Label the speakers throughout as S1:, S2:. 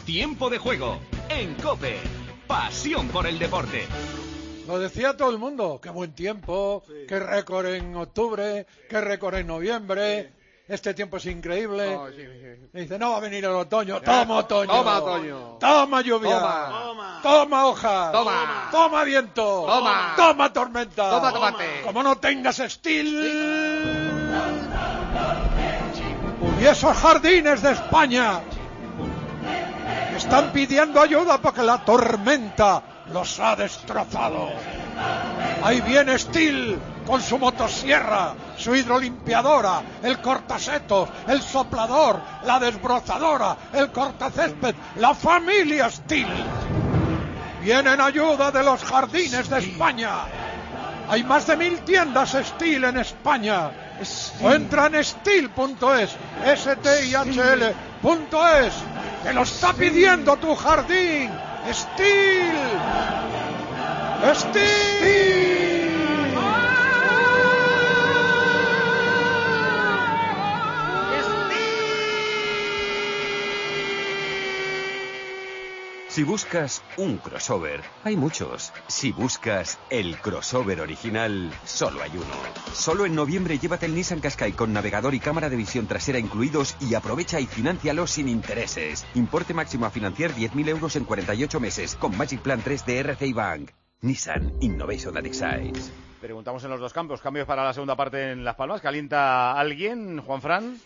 S1: Tiempo de juego en COPE. Pasión por el deporte.
S2: Lo decía todo el mundo, qué buen tiempo, qué récord en octubre, qué récord en noviembre, este tiempo es increíble. Me dice, no va a venir el otoño, toma otoño, toma lluvia, toma hojas, toma viento, toma tormenta,
S3: toma tomate.
S2: Como no tengas estilo. Y esos jardines de España están pidiendo ayuda porque la tormenta los ha destrozado. Ahí viene Steel con su motosierra, su hidrolimpiadora, el cortasetos, el soplador, la desbrozadora, el cortacésped, la familia Steel. Viene en ayuda de los jardines de España. Hay más de 1000 tiendas Steel en España. O entra en steel.es, stihl.es. Te lo está pidiendo tu jardín. Steel.
S1: Si buscas un crossover, hay muchos. Si buscas el crossover original, solo hay uno. Solo en noviembre llévate el Nissan Qashqai con navegador y cámara de visión trasera incluidos y aprovecha y financialo sin intereses. Importe máximo a financiar 10.000 euros en 48 meses con Magic Plan 3 de RCI Bank. Nissan Innovation that excites.
S3: Preguntamos en los dos campos. Cambios para la segunda parte en Las Palmas. ¿Calienta alguien, Juanfran?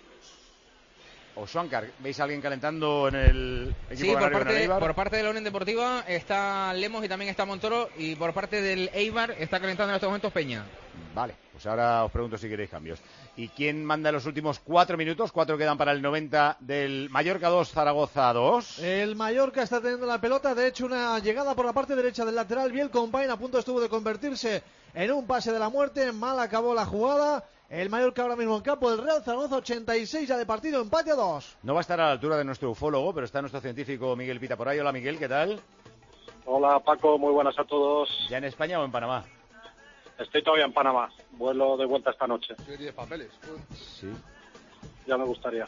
S3: ¿O Schwankar? ¿Veis a alguien calentando en el equipo
S4: Sí, por parte de la Unión Deportiva está Lemos y también está Montoro, y por parte del Eibar está calentando en estos momentos Peña.
S3: Vale, pues ahora os pregunto si queréis cambios. ¿Y quién manda los últimos 4 minutos? 4 quedan para el 90 del Mallorca 2, Zaragoza 2.
S5: El Mallorca está teniendo la pelota, de hecho una llegada por la parte derecha del lateral, Biel Compain a punto estuvo de convertirse en un pase de la muerte, mal acabó la jugada. El Mallorca ahora mismo en campo del Real Zaragoza, 86 ya de partido, empate a 2.
S3: No va a estar a la altura de nuestro ufólogo, pero está nuestro científico Miguel Pita por ahí. Hola Miguel, ¿qué tal?
S6: Hola Paco, muy buenas a todos.
S3: ¿Ya en España o en Panamá?
S6: Estoy todavía en Panamá, vuelo de vuelta esta noche.
S7: ¿Tienes papeles?
S3: Sí.
S6: Ya me gustaría.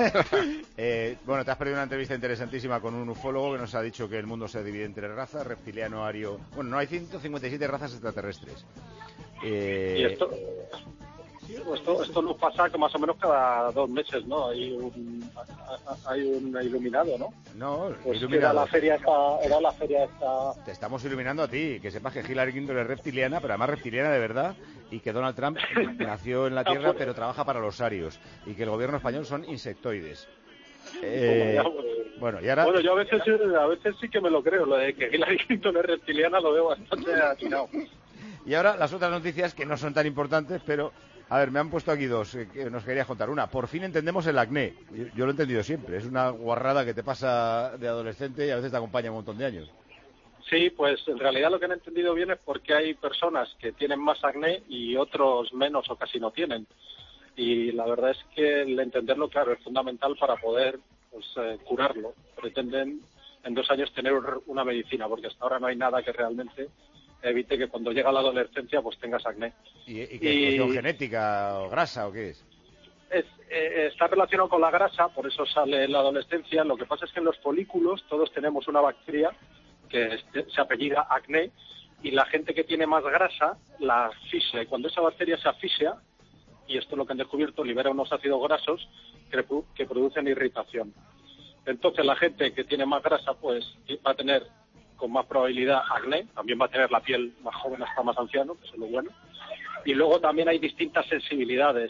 S3: Bueno, te has perdido una entrevista interesantísima con un ufólogo que nos ha dicho que el mundo se divide entre razas, reptiliano, ario... Bueno, no hay 157 razas extraterrestres.
S6: ¿Y esto nos pasa que más o menos cada 2 meses, ¿no? Hay un iluminado, ¿no?
S3: No,
S6: pues
S3: iluminado.
S6: Era la feria esta...
S3: Te estamos iluminando a ti, que sepas que Hillary Clinton es reptiliana, pero además reptiliana de verdad, y que Donald Trump nació en la Tierra, pero trabaja para los arios, y que el gobierno español son insectoides. Bueno, y ahora...
S6: Bueno, yo a veces sí que me lo creo, lo de que Hillary Clinton es reptiliana lo veo bastante atinado.
S3: Y ahora las otras noticias que no son tan importantes, pero... A ver, me han puesto aquí dos que nos querías contar. Una, por fin entendemos el acné. Yo lo he entendido siempre. Es una guarrada que te pasa de adolescente y a veces te acompaña un montón de años.
S6: Sí, pues en realidad lo que han entendido bien es porque hay personas que tienen más acné y otros menos o casi no tienen. Y la verdad es que el entenderlo, claro, es fundamental para poder curarlo. Pretenden en 2 años tener una medicina, porque hasta ahora no hay nada que realmente evite que cuando llega la adolescencia pues tengas acné.
S3: ¿Y qué es cuestión genética o grasa o qué es?
S6: Está relacionado con la grasa, por eso sale en la adolescencia. Lo que pasa es que en los folículos todos tenemos una bacteria que se apellida acné, y la gente que tiene más grasa la asfixia, y cuando esa bacteria se asfixia, y esto es lo que han descubierto, libera unos ácidos grasos que producen irritación. Entonces la gente que tiene más grasa pues va a tener con más probabilidad acné, también va a tener la piel más joven hasta más anciano, que es lo bueno. Y luego también hay distintas sensibilidades.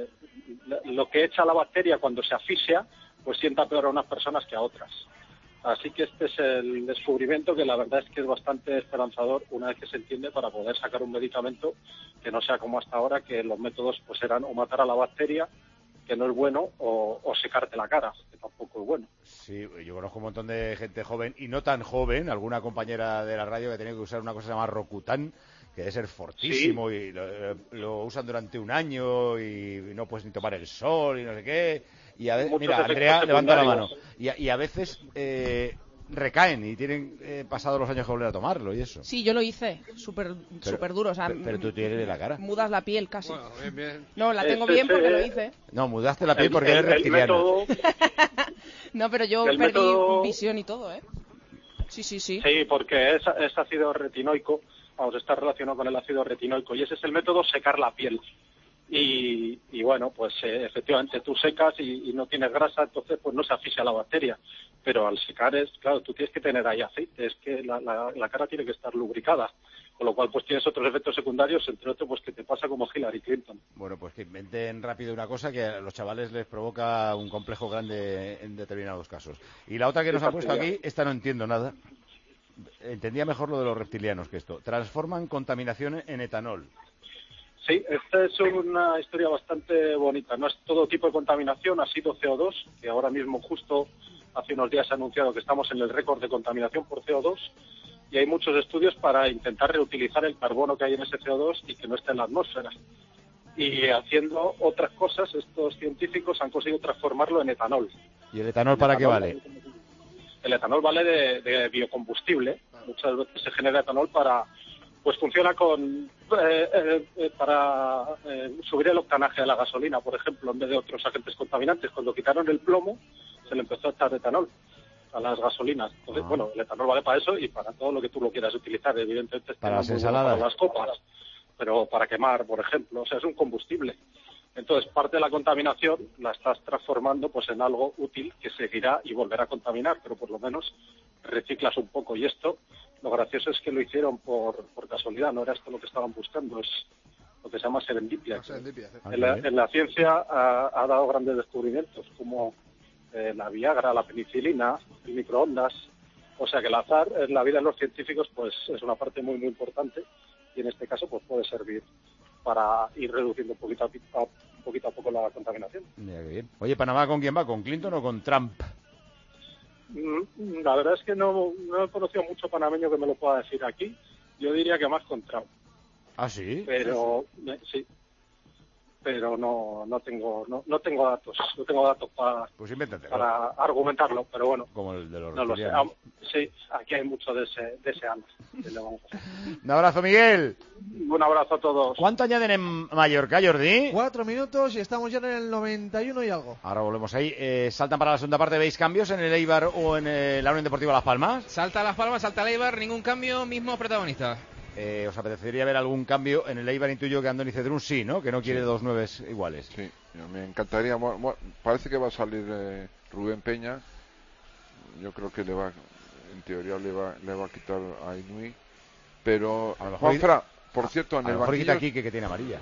S6: Lo que echa la bacteria cuando se asfixia, pues sienta peor a unas personas que a otras. Así que este es el descubrimiento que la verdad es que es bastante esperanzador una vez que se entiende, para poder sacar un medicamento que no sea como hasta ahora, que los métodos pues eran o matar a la bacteria, que no es bueno, o secarte la cara, que tampoco es bueno.
S3: Sí, yo conozco un montón de gente joven y no tan joven, alguna compañera de la radio que tenía que usar una cosa que se llama Rocutan, que debe ser fortísimo, sí. Y lo usan durante 1 año y no puedes ni tomar el sol y no sé qué. Y a veces, mira, Andrea levanta la mano. Y a veces recaen y tienen pasados los años que volver a tomarlo y eso.
S8: Sí, yo lo hice, súper duro. O sea,
S3: pero tú tienes la cara.
S8: Mudas la piel casi.
S7: Bueno, bien.
S8: No, la tengo bien porque lo hice.
S3: No, mudaste la piel porque eres reptiliano.
S8: No, pero yo
S6: Del
S8: perdí
S6: método-
S8: visión y todo, ¿eh? Sí.
S6: Sí, porque es ácido retinoico, vamos, está relacionado con el ácido retinoico, y ese es el método secar la piel. Y bueno, pues efectivamente tú secas y no tienes grasa, entonces pues no se asfixia la bacteria. Pero al secar claro, tú tienes que tener ahí aceite, es que la cara tiene que estar lubricada. Con lo cual pues tienes otros efectos secundarios, entre otros pues que te pasa como Hillary Clinton.
S3: Bueno, pues que inventen rápido una cosa que a los chavales les provoca un complejo grande en determinados casos. Y la otra que nos ha puesto aquí, esta no entiendo nada. Entendía mejor lo de los reptilianos que esto. Transforman contaminación en etanol.
S6: Sí, esta es una historia bastante bonita. No es todo tipo de contaminación, ha sido CO2, que ahora mismo justo hace unos días se ha anunciado que estamos en el récord de contaminación por CO2, y hay muchos estudios para intentar reutilizar el carbono que hay en ese CO2 y que no esté en la atmósfera. Y haciendo otras cosas, estos científicos han conseguido transformarlo en etanol.
S3: ¿Y el etanol para qué vale?
S6: El etanol vale de biocombustible. Muchas veces se genera etanol pues funciona para subir el octanaje de la gasolina, por ejemplo, en vez de otros agentes contaminantes. Cuando quitaron el plomo, se le empezó a echar etanol a las gasolinas. Entonces, bueno, el etanol vale para eso y para todo lo que tú lo quieras utilizar. Evidentemente,
S3: para las
S6: muy bueno
S3: ensaladas,
S6: para las copas, pero para quemar, por ejemplo, o sea, es un combustible. Entonces, parte de la contaminación la estás transformando pues en algo útil que seguirá y volverá a contaminar, pero por lo menos reciclas un poco. Y esto, lo gracioso es que lo hicieron por casualidad, no era esto lo que estaban buscando, es lo que se llama serendipia. En la ciencia ha dado grandes descubrimientos, como la Viagra, la penicilina, el microondas. O sea que el azar en la vida de los científicos pues es una parte muy, muy importante, y en este caso pues puede servir para ir reduciendo poquito a poco la contaminación.
S3: Mira qué bien. Oye, ¿Panamá con quién va? ¿Con Clinton o con Trump?
S6: La verdad es que no he conocido mucho panameño que me lo pueda decir aquí. Yo diría que más con Trump.
S3: ¿Ah, sí?
S6: Pero sí. Pero no tengo datos. No tengo datos
S3: pues invéntate,
S6: para argumentarlo, pero bueno.
S3: Como el de los
S6: no lo sé. Sí, aquí hay mucho de ese alma.
S3: Un abrazo, Miguel.
S6: Un abrazo a todos.
S3: ¿Cuánto añaden en Mallorca, Jordi?
S5: 4 minutos y estamos ya en el 91 y algo.
S3: Ahora volvemos ahí. ¿Saltan para la segunda parte? ¿Veis cambios en el Eibar o en la Unión Deportiva Las Palmas?
S4: Salta Las Palmas, salta el Eibar, ningún cambio, mismo protagonista.
S3: ¿Os apetecería ver algún cambio en el Eibar? Intuyo que Andoni Cedrún sí, ¿no? Que no quiere dos nueves iguales.
S7: Sí, me encantaría. Bueno, parece que va a salir Rubén Peña. Yo creo que en teoría le va a quitar a Inui. Pero Juanfra, por cierto, en el banquillo
S3: Quique, que tiene amarilla.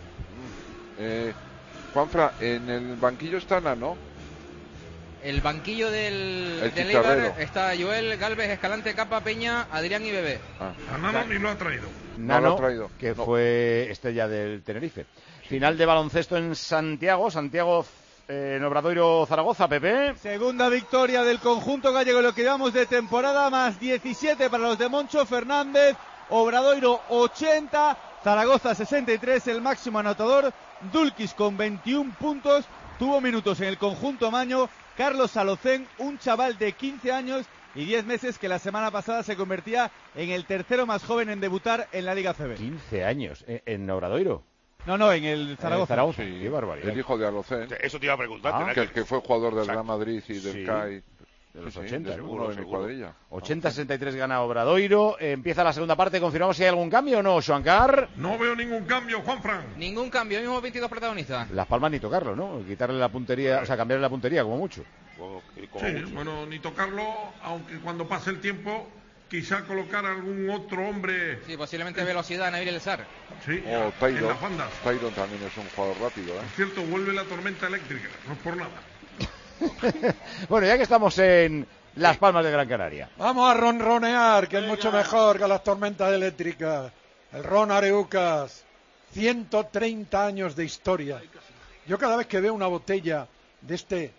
S7: Juanfra, en el banquillo está Nano.
S4: El banquillo del Eibar está Joel, Galvez, Escalante, Capa, Peña, Adrián y Bebé.
S9: A Nano ni lo ha traído.
S3: Nano, que fue estrella del Tenerife. Final de baloncesto en Santiago. En Obradoiro, Zaragoza, Pepe.
S10: Segunda victoria del conjunto gallego en lo que llevamos de temporada, más 17 para los de Moncho Fernández. Obradoiro 80, Zaragoza 63, el máximo anotador. Dulkis con 21 puntos. Tuvo minutos en el conjunto maño. Carlos Salocén, un chaval de 15 años y 10 meses que la semana pasada se convertía en el tercero más joven en debutar en la Liga CB.
S3: 15 años en Obradoiro.
S10: No, en el Zaragoza.
S7: Sí,
S3: qué barbaridad.
S7: El hijo de Alocén.
S9: Eso te iba a preguntar.
S7: Que fue jugador del Real Madrid y del CAI.
S3: De los 80,
S7: uno de mi cuadrilla.
S3: 80-63 gana Obradoiro. Empieza la segunda parte. ¿Confirmamos si hay algún cambio o no, Xuancar?
S9: No veo ningún cambio, Juanfran.
S4: Ningún cambio, mismo 22 protagonistas.
S3: Las Palmas ni tocarlo, ¿no? Quitarle la puntería, o sea, cambiarle la puntería como mucho.
S9: Bueno, ni tocarlo, aunque cuando pase el tiempo, quizá colocar algún otro hombre.
S4: Sí, posiblemente velocidad, Nabil El Sar.
S9: Sí,
S7: o
S9: en
S7: Tyron.
S9: las bandas.
S7: Tyron también es un jugador rápido,
S9: Por cierto, vuelve la tormenta eléctrica, no es por nada.
S3: Bueno, ya que estamos en Las Palmas de Gran Canaria.
S2: Vamos a ronronear, que es mucho mejor que las tormentas eléctricas. El Ron Areucas, 130 años de historia. Yo cada vez que veo una botella de este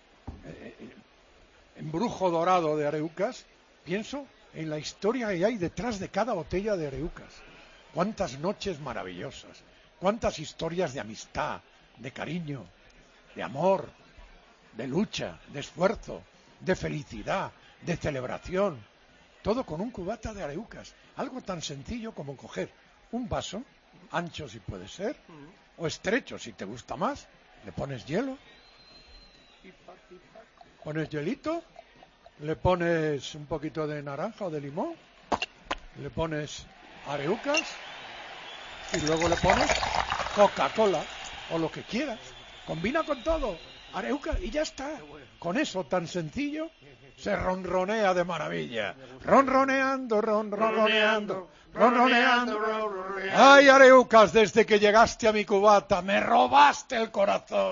S2: embrujo dorado de Areucas, pienso en la historia que hay detrás de cada botella de Areucas. Cuántas noches maravillosas, cuántas historias de amistad, de cariño, de amor, de lucha, de esfuerzo, de felicidad, de celebración. Todo con un cubata de Areucas. Algo tan sencillo como coger un vaso, ancho si puede ser, o estrecho si te gusta más, le pones hielo pones hielito, le pones un poquito de naranja o de limón, le pones areucas y luego le pones Coca-Cola o lo que quieras. Combina con todo, areucas y ya está. Con eso tan sencillo se ronronea de maravilla. Ronroneando, ronroneando, ronroneando. Ay, areucas, desde que llegaste a mi cubata me robaste el corazón.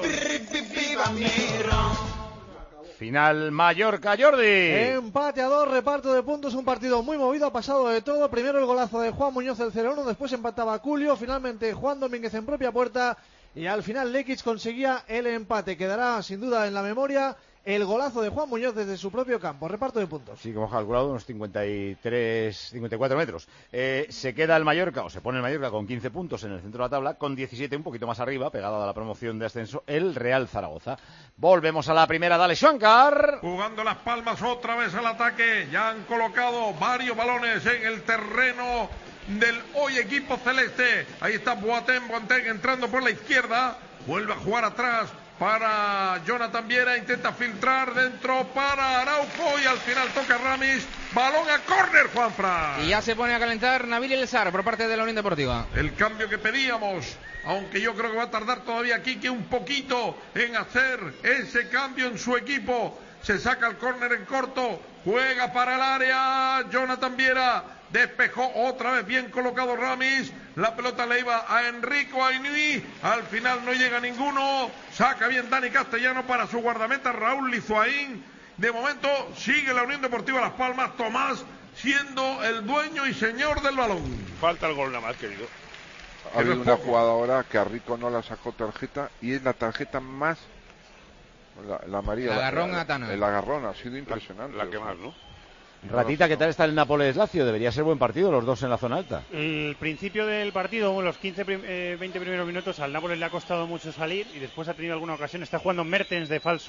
S3: Final Mallorca, Jordi.
S5: Empate a 2, reparto de puntos, un partido muy movido, ha pasado de todo. Primero el golazo de Juan Muñoz, el 0-1, después empataba Culio, finalmente Juan Domínguez en propia puerta y al final Lekic conseguía el empate. Quedará sin duda en la memoria el golazo de Juan Muñoz desde su propio campo. Reparto de puntos.
S3: Sí, como hemos calculado, unos 54 metros. Se queda el Mallorca, o se pone el Mallorca con 15 puntos en el centro de la tabla, con 17, un poquito más arriba, pegado a la promoción de ascenso, el Real Zaragoza. Volvemos a la primera, dale Shankar.
S9: Jugando Las Palmas otra vez al ataque. Ya han colocado varios balones en el terreno del hoy equipo celeste. Ahí está Boateng entrando por la izquierda. Vuelve a jugar atrás para Jonathan Viera, intenta filtrar dentro para Araujo y al final toca Ramis, balón a córner, Juanfran.
S4: Y ya se pone a calentar Nabil Elzar por parte de la Unión Deportiva.
S9: El cambio que pedíamos, aunque yo creo que va a tardar todavía Quique un poquito en hacer ese cambio en su equipo. Se saca el córner en corto, juega para el área, Jonathan Viera despejó otra vez, bien colocado Ramis, la pelota le iba a Enrico Ainui, al final no llega ninguno, saca bien Dani Castellano para su guardameta Raúl Lizuaín. De momento sigue la Unión Deportiva Las Palmas, Tomás siendo el dueño y señor del balón.
S11: Falta el gol nada más, querido.
S7: Ha habido una jugada ahora que a Rico no la sacó tarjeta y es la tarjeta más... La amarilla.
S4: El agarrón a Tano.
S7: El agarrón ha sido impresionante.
S11: La que más, ¿no?
S3: Ratita, ¿qué tal está el Nápoles-Lazio? Debería ser buen partido, los dos en la zona alta.
S12: El principio del partido, los 20 primeros minutos, al Nápoles le ha costado mucho salir y después ha tenido alguna ocasión. Está jugando Mertens de falso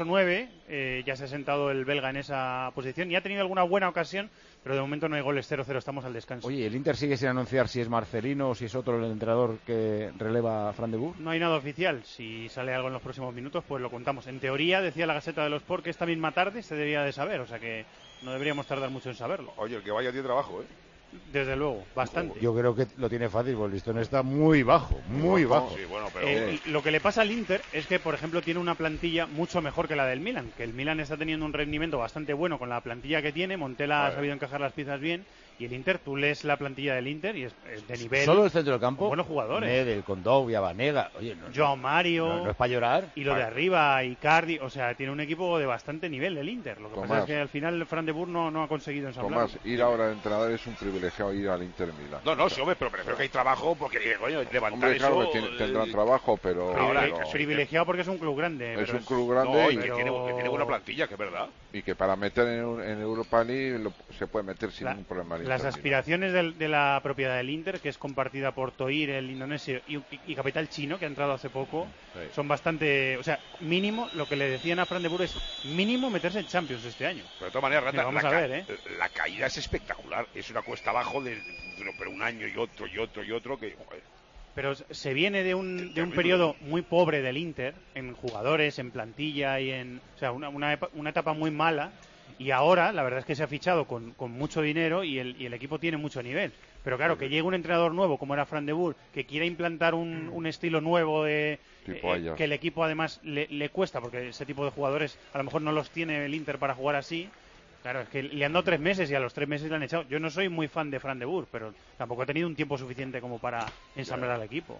S12: 9, ya se ha sentado el belga en esa posición y ha tenido alguna buena ocasión, pero de momento no hay goles. 0-0, estamos al descanso.
S3: Oye, ¿el Inter sigue sin anunciar si es Marcelino o si es otro el entrenador que releva a Fran de Boer?
S12: No hay nada oficial. Si sale algo en los próximos minutos, pues lo contamos. En teoría, decía la Gaceta de los Sport que esta misma tarde se debía de saber, o sea que no deberíamos tardar mucho en saberlo.
S11: Oye, el que vaya tiene trabajo, ¿eh?
S12: Desde luego, bastante.
S3: Yo creo que lo tiene fácil, porque el listón está muy bajo, muy bajo.
S11: Sí, bueno, pero...
S12: lo que le pasa al Inter es que, por ejemplo, tiene una plantilla mucho mejor que la del Milan, que el Milan está teniendo un rendimiento bastante bueno con la plantilla que tiene, Montella ha sabido encajar las piezas bien, y el Inter, tú lees la plantilla del Inter y es de nivel.
S3: Solo el centro del campo.
S12: Buenos jugadores.
S3: Medel, Condovia, Vanega. Oye,
S12: Joao Mario.
S3: No es para llorar.
S12: Y lo de arriba, Icardi. O sea, tiene un equipo de bastante nivel el Inter. Lo que pasa es que al final Fran de Boer no ha conseguido ensamblar.
S7: Tomás, ir ahora de entrenador es un privilegiado, ir al Inter Milan.
S11: No, sí, hombre, pero prefiero que hay trabajo porque, coño, levantar
S7: hombre, claro,
S11: eso...
S7: que tendrán trabajo, pero...
S12: Ahora, privilegiado porque es un club grande.
S7: Es
S12: pero
S7: un club grande
S11: no,
S7: y
S11: que tiene buena plantilla, que es verdad.
S7: Y que para meter en Europa League se puede meter sin ningún problema.
S12: Las aspiraciones de la propiedad del Inter, que es compartida por Toir, el indonesio, y capital chino, que ha entrado hace poco, son bastante... O sea, mínimo, lo que le decían a Fran de Boer es mínimo meterse en Champions este año.
S11: Pero de todas maneras, Rata,
S12: vamos a ver,
S11: la caída es espectacular. Es una cuesta abajo pero un año y otro que... Joder.
S12: Pero se viene de un periodo muy pobre del Inter, en jugadores, en plantilla y en... O sea, una etapa muy mala. Y ahora, la verdad es que se ha fichado con mucho dinero y el equipo tiene mucho nivel. Pero claro, que llegue un entrenador nuevo, como era Fran de Boer, que quiera implantar un estilo nuevo de que el equipo además le cuesta, porque ese tipo de jugadores a lo mejor no los tiene el Inter para jugar así. Claro, es que le han dado 3 meses y a los 3 meses le han echado. Yo no soy muy fan de Fran de Boer, pero tampoco ha tenido un tiempo suficiente como para ensamblar al equipo.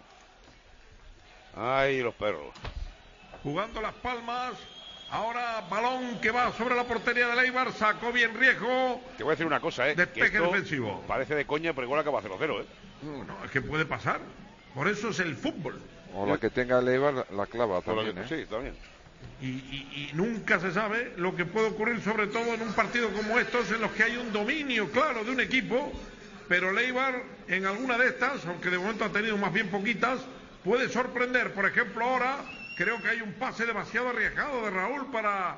S11: Ay, los perros.
S9: Jugando Las Palmas. Ahora balón que va sobre la portería del Eibar, sacó bien Riesgo.
S11: Te voy a decir una cosa,
S9: despeje defensivo.
S11: Parece de coña, pero igual acaba 0-0,
S9: No, es que puede pasar. Por eso es el fútbol.
S7: O la que tenga el Eibar la clava también,
S11: Sí, también.
S9: Y nunca se sabe lo que puede ocurrir, sobre todo en un partido como estos, en los que hay un dominio claro de un equipo, pero el Eibar en alguna de estas, aunque de momento ha tenido más bien poquitas, puede sorprender. Por ejemplo, ahora creo que hay un pase demasiado arriesgado de Raúl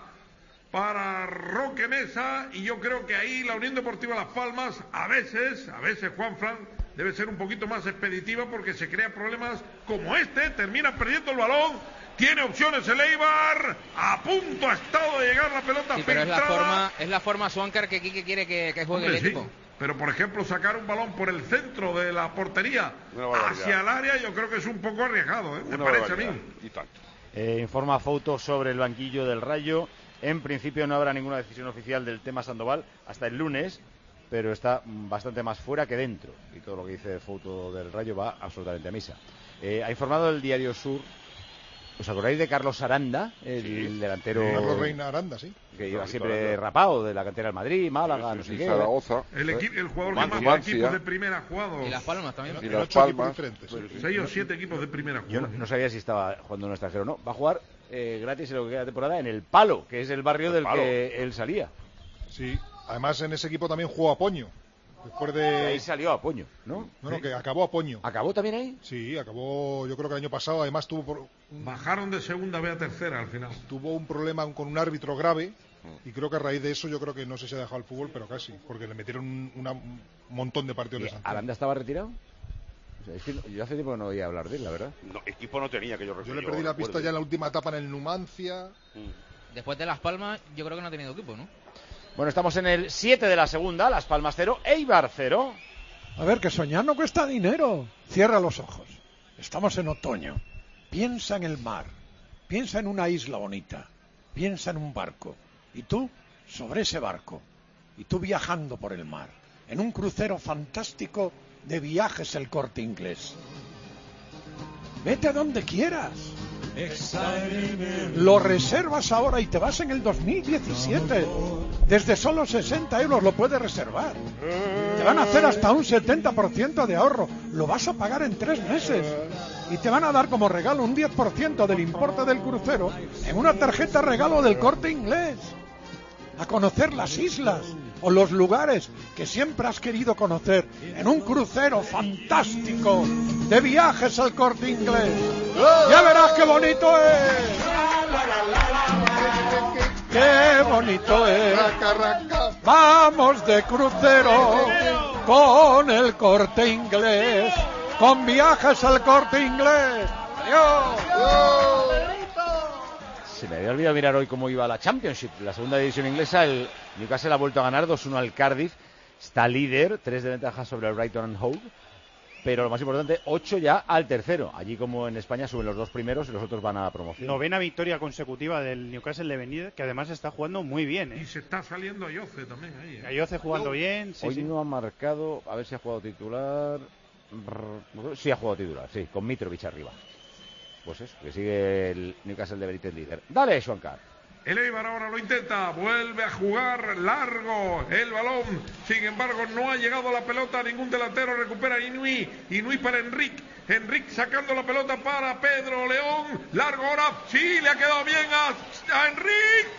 S9: para Roque Mesa, y yo creo que ahí la Unión Deportiva Las Palmas a veces Juanfran debe ser un poquito más expeditiva, porque se crea problemas como este, termina perdiendo el balón Tiene opciones el Eibar. A punto ha estado de llegar la pelota
S4: Sí, pero
S9: filtrada.
S4: es la forma Swankar que Quique quiere que juegue
S9: Hombre,
S4: el equipo.
S9: sí. Pero, por ejemplo, sacar un balón por el centro de la portería hacia el área, yo creo que es un poco arriesgado, ¿eh? Me parece a mí.
S11: Y tanto.
S3: Informa Fouto sobre el banquillo del Rayo. En principio no habrá ninguna decisión oficial del tema Sandoval hasta el lunes, pero está bastante más fuera que dentro. Y todo lo que dice Fouto del Rayo va absolutamente a misa. Ha informado el Diario Sur. ¿Os acordáis de Carlos Aranda, el delantero?
S13: Carlos Reina Aranda, sí.
S3: Que lleva siempre rapado, de la cantera del Madrid, Málaga, no sé qué.
S7: Zaragoza.
S9: El jugador que más equipos de primera ha jugado.
S4: Y Las Palmas también.
S7: Y Las Palmas.
S9: 6 o 7 equipos de primera
S3: Yo
S9: jugado.
S3: no sabía si estaba jugando en un extranjero o no. Va a jugar gratis en lo que queda de temporada en el Palo, que es el barrio del que él salía.
S13: Sí, además en ese equipo también jugó Apoño. Después de...
S3: Ahí salió Apoño, ¿no?
S13: No, que acabó Apoño.
S3: ¿Acabó también ahí?
S13: Sí, acabó, yo creo que el año pasado. Además tuvo...
S9: Bajaron de segunda B a tercera al final.
S13: Tuvo un problema con un árbitro grave y creo que a raíz de eso yo creo que no sé si ha dejado el fútbol, pero casi, porque le metieron un montón de partidos de sanción.
S3: ¿Aranda estaba retirado? O sea, es que yo hace tiempo que no oía hablar de él, la verdad.
S11: No, equipo no tenía, que yo recuerdo.
S13: Yo le perdí la pista ya en la última etapa en el Numancia.
S4: Después de Las Palmas, yo creo que no ha tenido equipo, ¿no?
S3: Bueno, estamos en el 7 de la segunda, Las Palmas 0, Eibar 0.
S2: A ver, que soñar no cuesta dinero. Cierra los ojos. Estamos en otoño. Piensa en el mar. Piensa en una isla bonita. Piensa en un barco. Y tú, sobre ese barco. Y tú viajando por el mar. En un crucero fantástico de Viajes El Corte Inglés. Vete a donde quieras. Lo reservas ahora y te vas en el 2017. Desde solo 60 euros lo puedes reservar. Te van a hacer hasta un 70% de ahorro. Lo vas a pagar en 3 meses. Y te van a dar como regalo un 10% del importe del crucero en una tarjeta regalo del Corte Inglés. A conocer las islas o los lugares que siempre has querido conocer en un crucero fantástico de Viajes al Corte Inglés. Ya verás qué bonito es. Qué bonito es. Vamos de crucero con el Corte Inglés, con Viajes al Corte Inglés. Adiós.
S3: Se me había olvidado mirar hoy cómo iba la Championship, la segunda división inglesa. El Newcastle ha vuelto a ganar 2-1 al Cardiff. Está líder, 3 de ventaja sobre el Brighton and Hove. Pero lo más importante, 8 ya al tercero. Allí, como en España, suben los 2 primeros y los otros van a la promoción.
S12: 9ª victoria consecutiva del Newcastle de Benítez, que además está jugando muy bien.
S9: Y se está saliendo Ayoce también ahí.
S12: Ayoce jugando bien. Sí,
S3: Hoy
S12: sí.
S3: no ha marcado, a ver si ha jugado titular. Sí, ha jugado titular, sí, con Mitrovic arriba. Pues eso, que sigue el Newcastle de Benítez líder. Dale, Swankar.
S9: El Eibar ahora lo intenta, vuelve a jugar largo el balón, sin embargo no ha llegado la pelota a ningún delantero, recupera Inui para Enric sacando la pelota para Pedro León, largo ahora, sí, le ha quedado bien a Enric,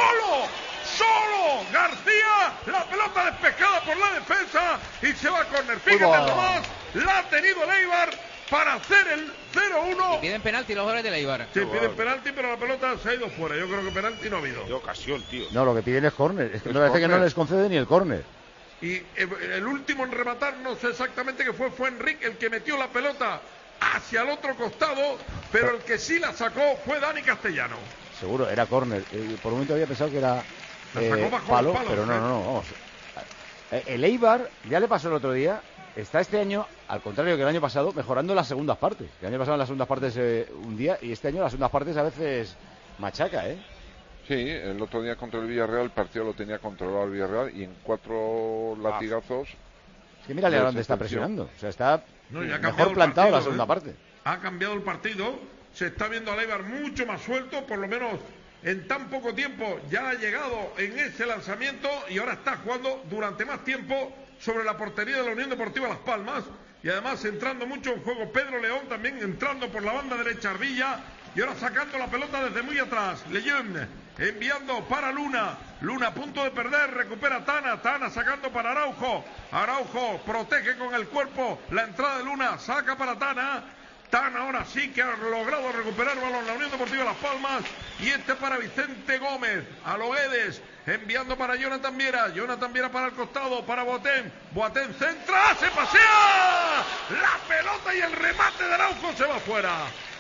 S9: solo García, la pelota despejada por la defensa y se va a córner, fíjate nomás, la ha tenido el Eibar para hacer el 0-1.
S4: Y piden penalti los jugadores del Eibar.
S9: Sí, piden penalti, pero la pelota se ha ido fuera. Yo creo que penalti no ha habido.
S11: Qué ocasión, tío.
S3: No, lo que piden es córner. Es que me parece que no les concede ni el córner.
S9: Y el último en rematar, no sé exactamente qué fue Enrique el que metió la pelota hacia el otro costado, pero el que sí la sacó fue Dani Castellano.
S3: Seguro, era córner. Por un momento había pensado que era palo, pero no, vamos. El Eibar, ya le pasó el otro día, está este año, al contrario que el año pasado, mejorando las segundas partes. El año pasado en las segundas partes un día, y este año las segundas partes a veces machaca, ¿eh?
S7: Sí, el otro día contra el Villarreal, el partido lo tenía controlado el Villarreal y en 4 latigazos...
S3: Es que mírale a dónde está presionando. O sea, está
S9: mejor
S3: plantado la segunda parte.
S9: Ha cambiado el partido, se está viendo al Eibar mucho más suelto, por lo menos en tan poco tiempo ya ha llegado en ese lanzamiento y ahora está jugando durante más tiempo sobre la portería de la Unión Deportiva Las Palmas y además entrando mucho en juego Pedro León, también entrando por la banda derecha Ardilla y ahora sacando la pelota desde muy atrás. Lejeune enviando para Luna a punto de perder, recupera Tana sacando para Araujo protege con el cuerpo la entrada de Luna, saca para Tana ahora sí que ha logrado recuperar el balón la Unión Deportiva Las Palmas y para Vicente Gómez, a Loguedes enviando para Jonathan Viera para el costado, para Boateng centra, se pasea la pelota y el remate de Araujo se va fuera.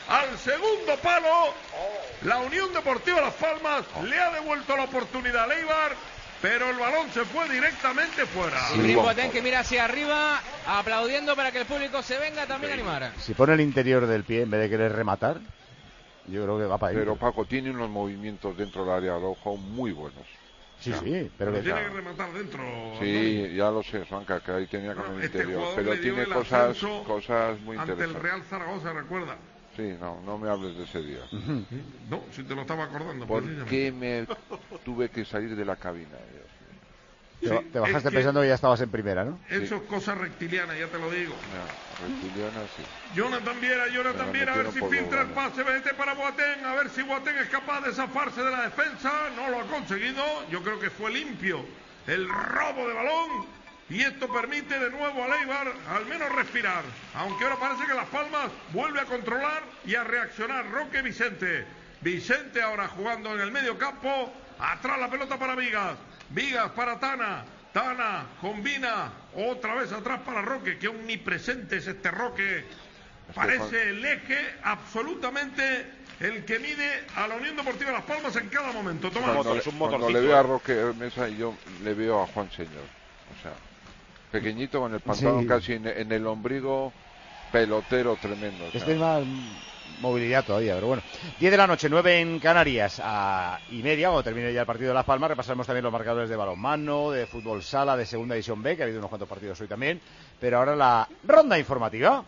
S9: al segundo palo. La Unión Deportiva Las Palmas le ha devuelto la oportunidad a Eibar, pero el balón se fue directamente fuera.
S4: Y Boateng que mira hacia arriba, aplaudiendo para que el público se venga también a animar.
S3: Si pone el interior del pie en vez de querer rematar, yo creo que va para ahí.
S7: Pero Paco tiene unos movimientos dentro del área roja muy buenos.
S3: Sí, pero que
S9: tiene que rematar dentro.
S7: Sí, ya lo sé, Juanca, que ahí tenía con el interior, pero tiene cosas muy interesantes.
S9: Ante el Real Zaragoza, recuerda.
S7: Sí, no me hables de ese día.
S9: No, si te lo estaba acordando.
S7: ¿Por qué me tuve que salir de la cabina?
S3: Sí, te bajaste pensando que ya estabas en primera, ¿no?
S9: Eso es cosa reptiliana, ya te lo digo.
S7: Reptiliana, sí.
S9: Jonathan Viera, a ver si filtra el pase, vete para Boateng, a ver si Boateng es capaz de zafarse de la defensa. No lo ha conseguido, yo creo que fue limpio el robo de balón. Y esto permite de nuevo a Eibar al menos respirar. Aunque ahora parece que Las Palmas vuelve a controlar y a reaccionar. Roque Vicente. Vicente ahora jugando en el medio campo. Atrás la pelota para Vigas. Vigas para Tana. Tana combina otra vez atrás para Roque. Qué omnipresente es este Roque. Parece el eje absolutamente el que mide a la Unión Deportiva Las Palmas en cada momento.
S7: Cuando le veo a Roque Mesa, yo le veo a Juan Señor. O sea, pequeñito con el pantalón casi en el ombligo, pelotero tremendo. O sea.
S3: Este es más movilidad todavía, pero bueno. 10 de la noche, 9 en Canarias, y media, cuando termine ya el partido de Las Palmas, repasaremos también los marcadores de balonmano, de fútbol sala, de segunda división B, que ha habido unos cuantos partidos hoy también, pero ahora la ronda informativa.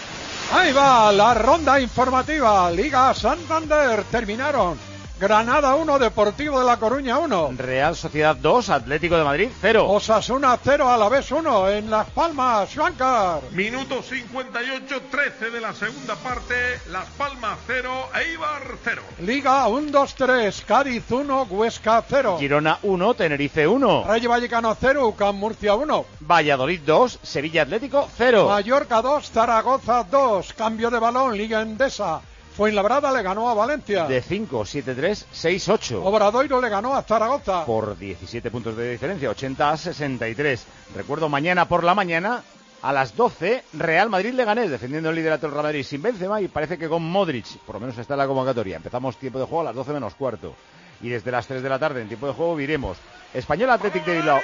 S2: Ahí va la ronda informativa. Liga Santander, terminaron. Granada 1, Deportivo de La Coruña 1.
S3: Real Sociedad 2, Atlético de Madrid 0.
S2: Osasuna 0, Alavés 1 en Las Palmas, Juancar.
S9: Minuto 58, 13 de la segunda parte, Las Palmas 0, Eibar 0.
S2: Liga 1-2-3, Cádiz 1, Huesca 0.
S3: Girona 1, Tenerife 1.
S2: Rayo Vallecano 0, UCAM Murcia 1.
S3: Valladolid 2, Sevilla Atlético 0.
S2: Mallorca 2, Zaragoza 2. Cambio de balón, Liga Endesa. Fuenlabrada le ganó a Valencia.
S3: De 5, 7-3, 6-8.
S2: Obradoiro le ganó a Zaragoza.
S3: Por 17 puntos de diferencia, 80-63. Recuerdo, mañana por la mañana, a las 12, Real Madrid-Leganés, defendiendo el liderato del Real Madrid sin Benzema, y parece que con Modric, por lo menos está en la convocatoria. Empezamos tiempo de juego a las 12 menos cuarto. Y desde las 3 de la tarde, en tiempo de juego, viremos Español Athletic de Bilbao.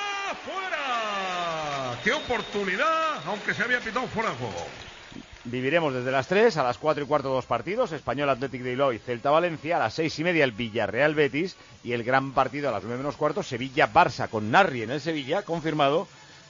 S9: ¡Fuera! ¡Qué oportunidad! Aunque se había pitado fuera de juego.
S3: Viviremos desde las 3 a las 4 y cuarto 2 partidos, Español Athletic de Bilbao y Celta Valencia, a las 6 y media el Villarreal Betis, y el gran partido a las 9 menos cuarto, Sevilla Barça, con Narri en el Sevilla, confirmado,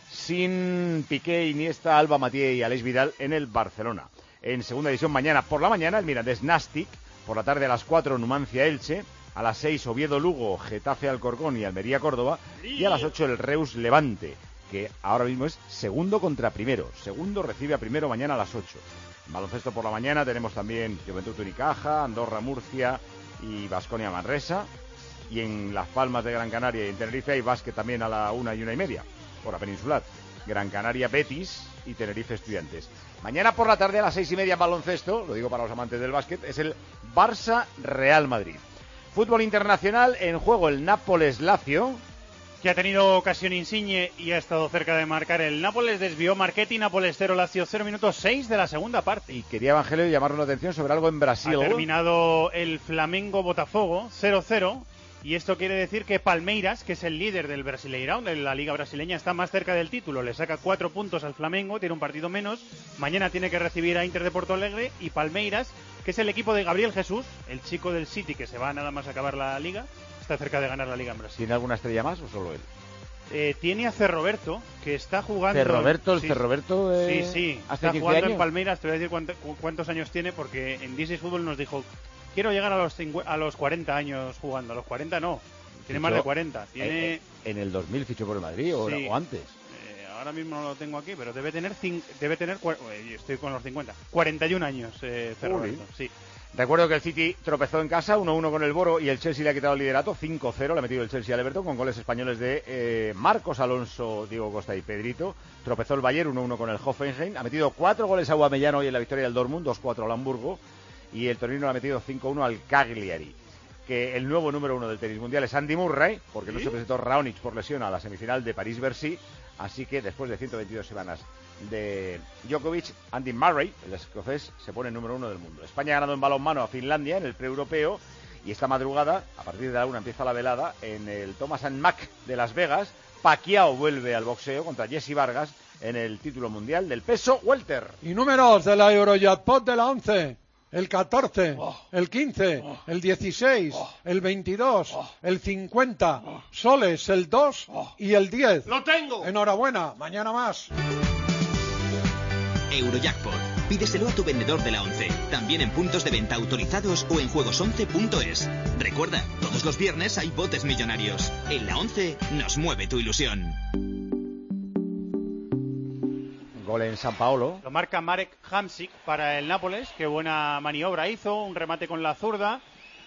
S3: sin Piqué, Iniesta, Alba Mathieu y Aleix Vidal en el Barcelona. En segunda división mañana por la mañana el Mirandés Nastic, por la tarde a las 4 Numancia Elche, a las 6 Oviedo Lugo, Getafe Alcorcón y Almería Córdoba, y a las 8 el Reus Levante, que ahora mismo es segundo contra primero. Segundo recibe a primero mañana a las 8. En baloncesto por la mañana tenemos también Juventud Unicaja, Andorra Murcia y Baskonia Manresa. Y en Las Palmas de Gran Canaria y en Tenerife hay básquet también a la 1 y 1 y media, por la peninsular. Gran Canaria Betis y Tenerife Estudiantes. Mañana por la tarde a las 6 y media en baloncesto, lo digo para los amantes del básquet, es el Barça Real Madrid. Fútbol internacional, en juego el Nápoles Lazio,
S12: que ha tenido ocasión Insigne y ha estado cerca de marcar el Nápoles. Desvió Marchetti, Nápoles 0, Lazio 0, minuto 6 de la segunda parte.
S3: Y quería Evangelio llamarnos la atención sobre algo en Brasil.
S12: Ha terminado el Flamengo Botafogo 0-0. Y esto quiere decir que Palmeiras, que es el líder del Brasileirão, de la Liga Brasileña, está más cerca del título. Le saca 4 puntos al Flamengo, tiene un partido menos. Mañana tiene que recibir a Inter de Porto Alegre. Y Palmeiras, que es el equipo de Gabriel Jesús, el chico del City que se va nada más a acabar la Liga, está cerca de ganar la Liga en Brasil.
S3: ¿Tiene alguna estrella más o solo él?
S12: Tiene a Cerroberto, que está jugando...
S3: ¿Cerroberto?
S12: Sí. Está jugando en Palmeiras. Te voy a decir cuántos años tiene, porque en DC Fútbol nos dijo: quiero llegar a los 40 años jugando. A los 40 no, tiene más de 40. Tiene...
S3: ¿En el 2000 fichó por el Madrid o antes?
S12: Ahora mismo no lo tengo aquí, pero debe tener estoy con los 50. 41 años, Cerroberto, sí.
S3: Recuerdo que el City tropezó en casa, 1-1 con el Boro, y el Chelsea le ha quitado el liderato, 5-0, le ha metido el Chelsea al Everton, con goles españoles de Marcos Alonso, Diego Costa y Pedrito. Tropezó el Bayern, 1-1 con el Hoffenheim, ha metido 4 goles a Aubameyang hoy en la victoria del Dortmund, 2-4 al Hamburgo, y el Torino le ha metido 5-1 al Cagliari. que el nuevo número 1 del tenis mundial es Andy Murray, porque no se presentó Raonic por lesión a la semifinal de París-Bercy, así que después de 122 semanas de Djokovic, Andy Murray, el escocés, se pone número 1 del mundo. España ha ganado en balonmano a Finlandia en el pre-europeo, y esta madrugada, a partir de la 1 empieza la velada, en el Thomas & Mack de Las Vegas, Pacquiao vuelve al boxeo contra Jesse Vargas en el título mundial del peso welter.
S2: Y números de la Eurojackpot de la 11. El 14, el 15, el 16, el 22, el 50, soles el 2 y el 10.
S14: ¡Lo tengo!
S2: Enhorabuena, mañana más.
S15: Eurojackpot. Pídeselo a tu vendedor de la 11, también en puntos de venta autorizados o en juegos11.es. Recuerda, todos los viernes hay botes millonarios. En la 11 nos mueve tu ilusión.
S3: Gol en San Paolo.
S12: Lo marca Marek Hamsik para el Nápoles. Qué buena maniobra hizo, un remate con la zurda.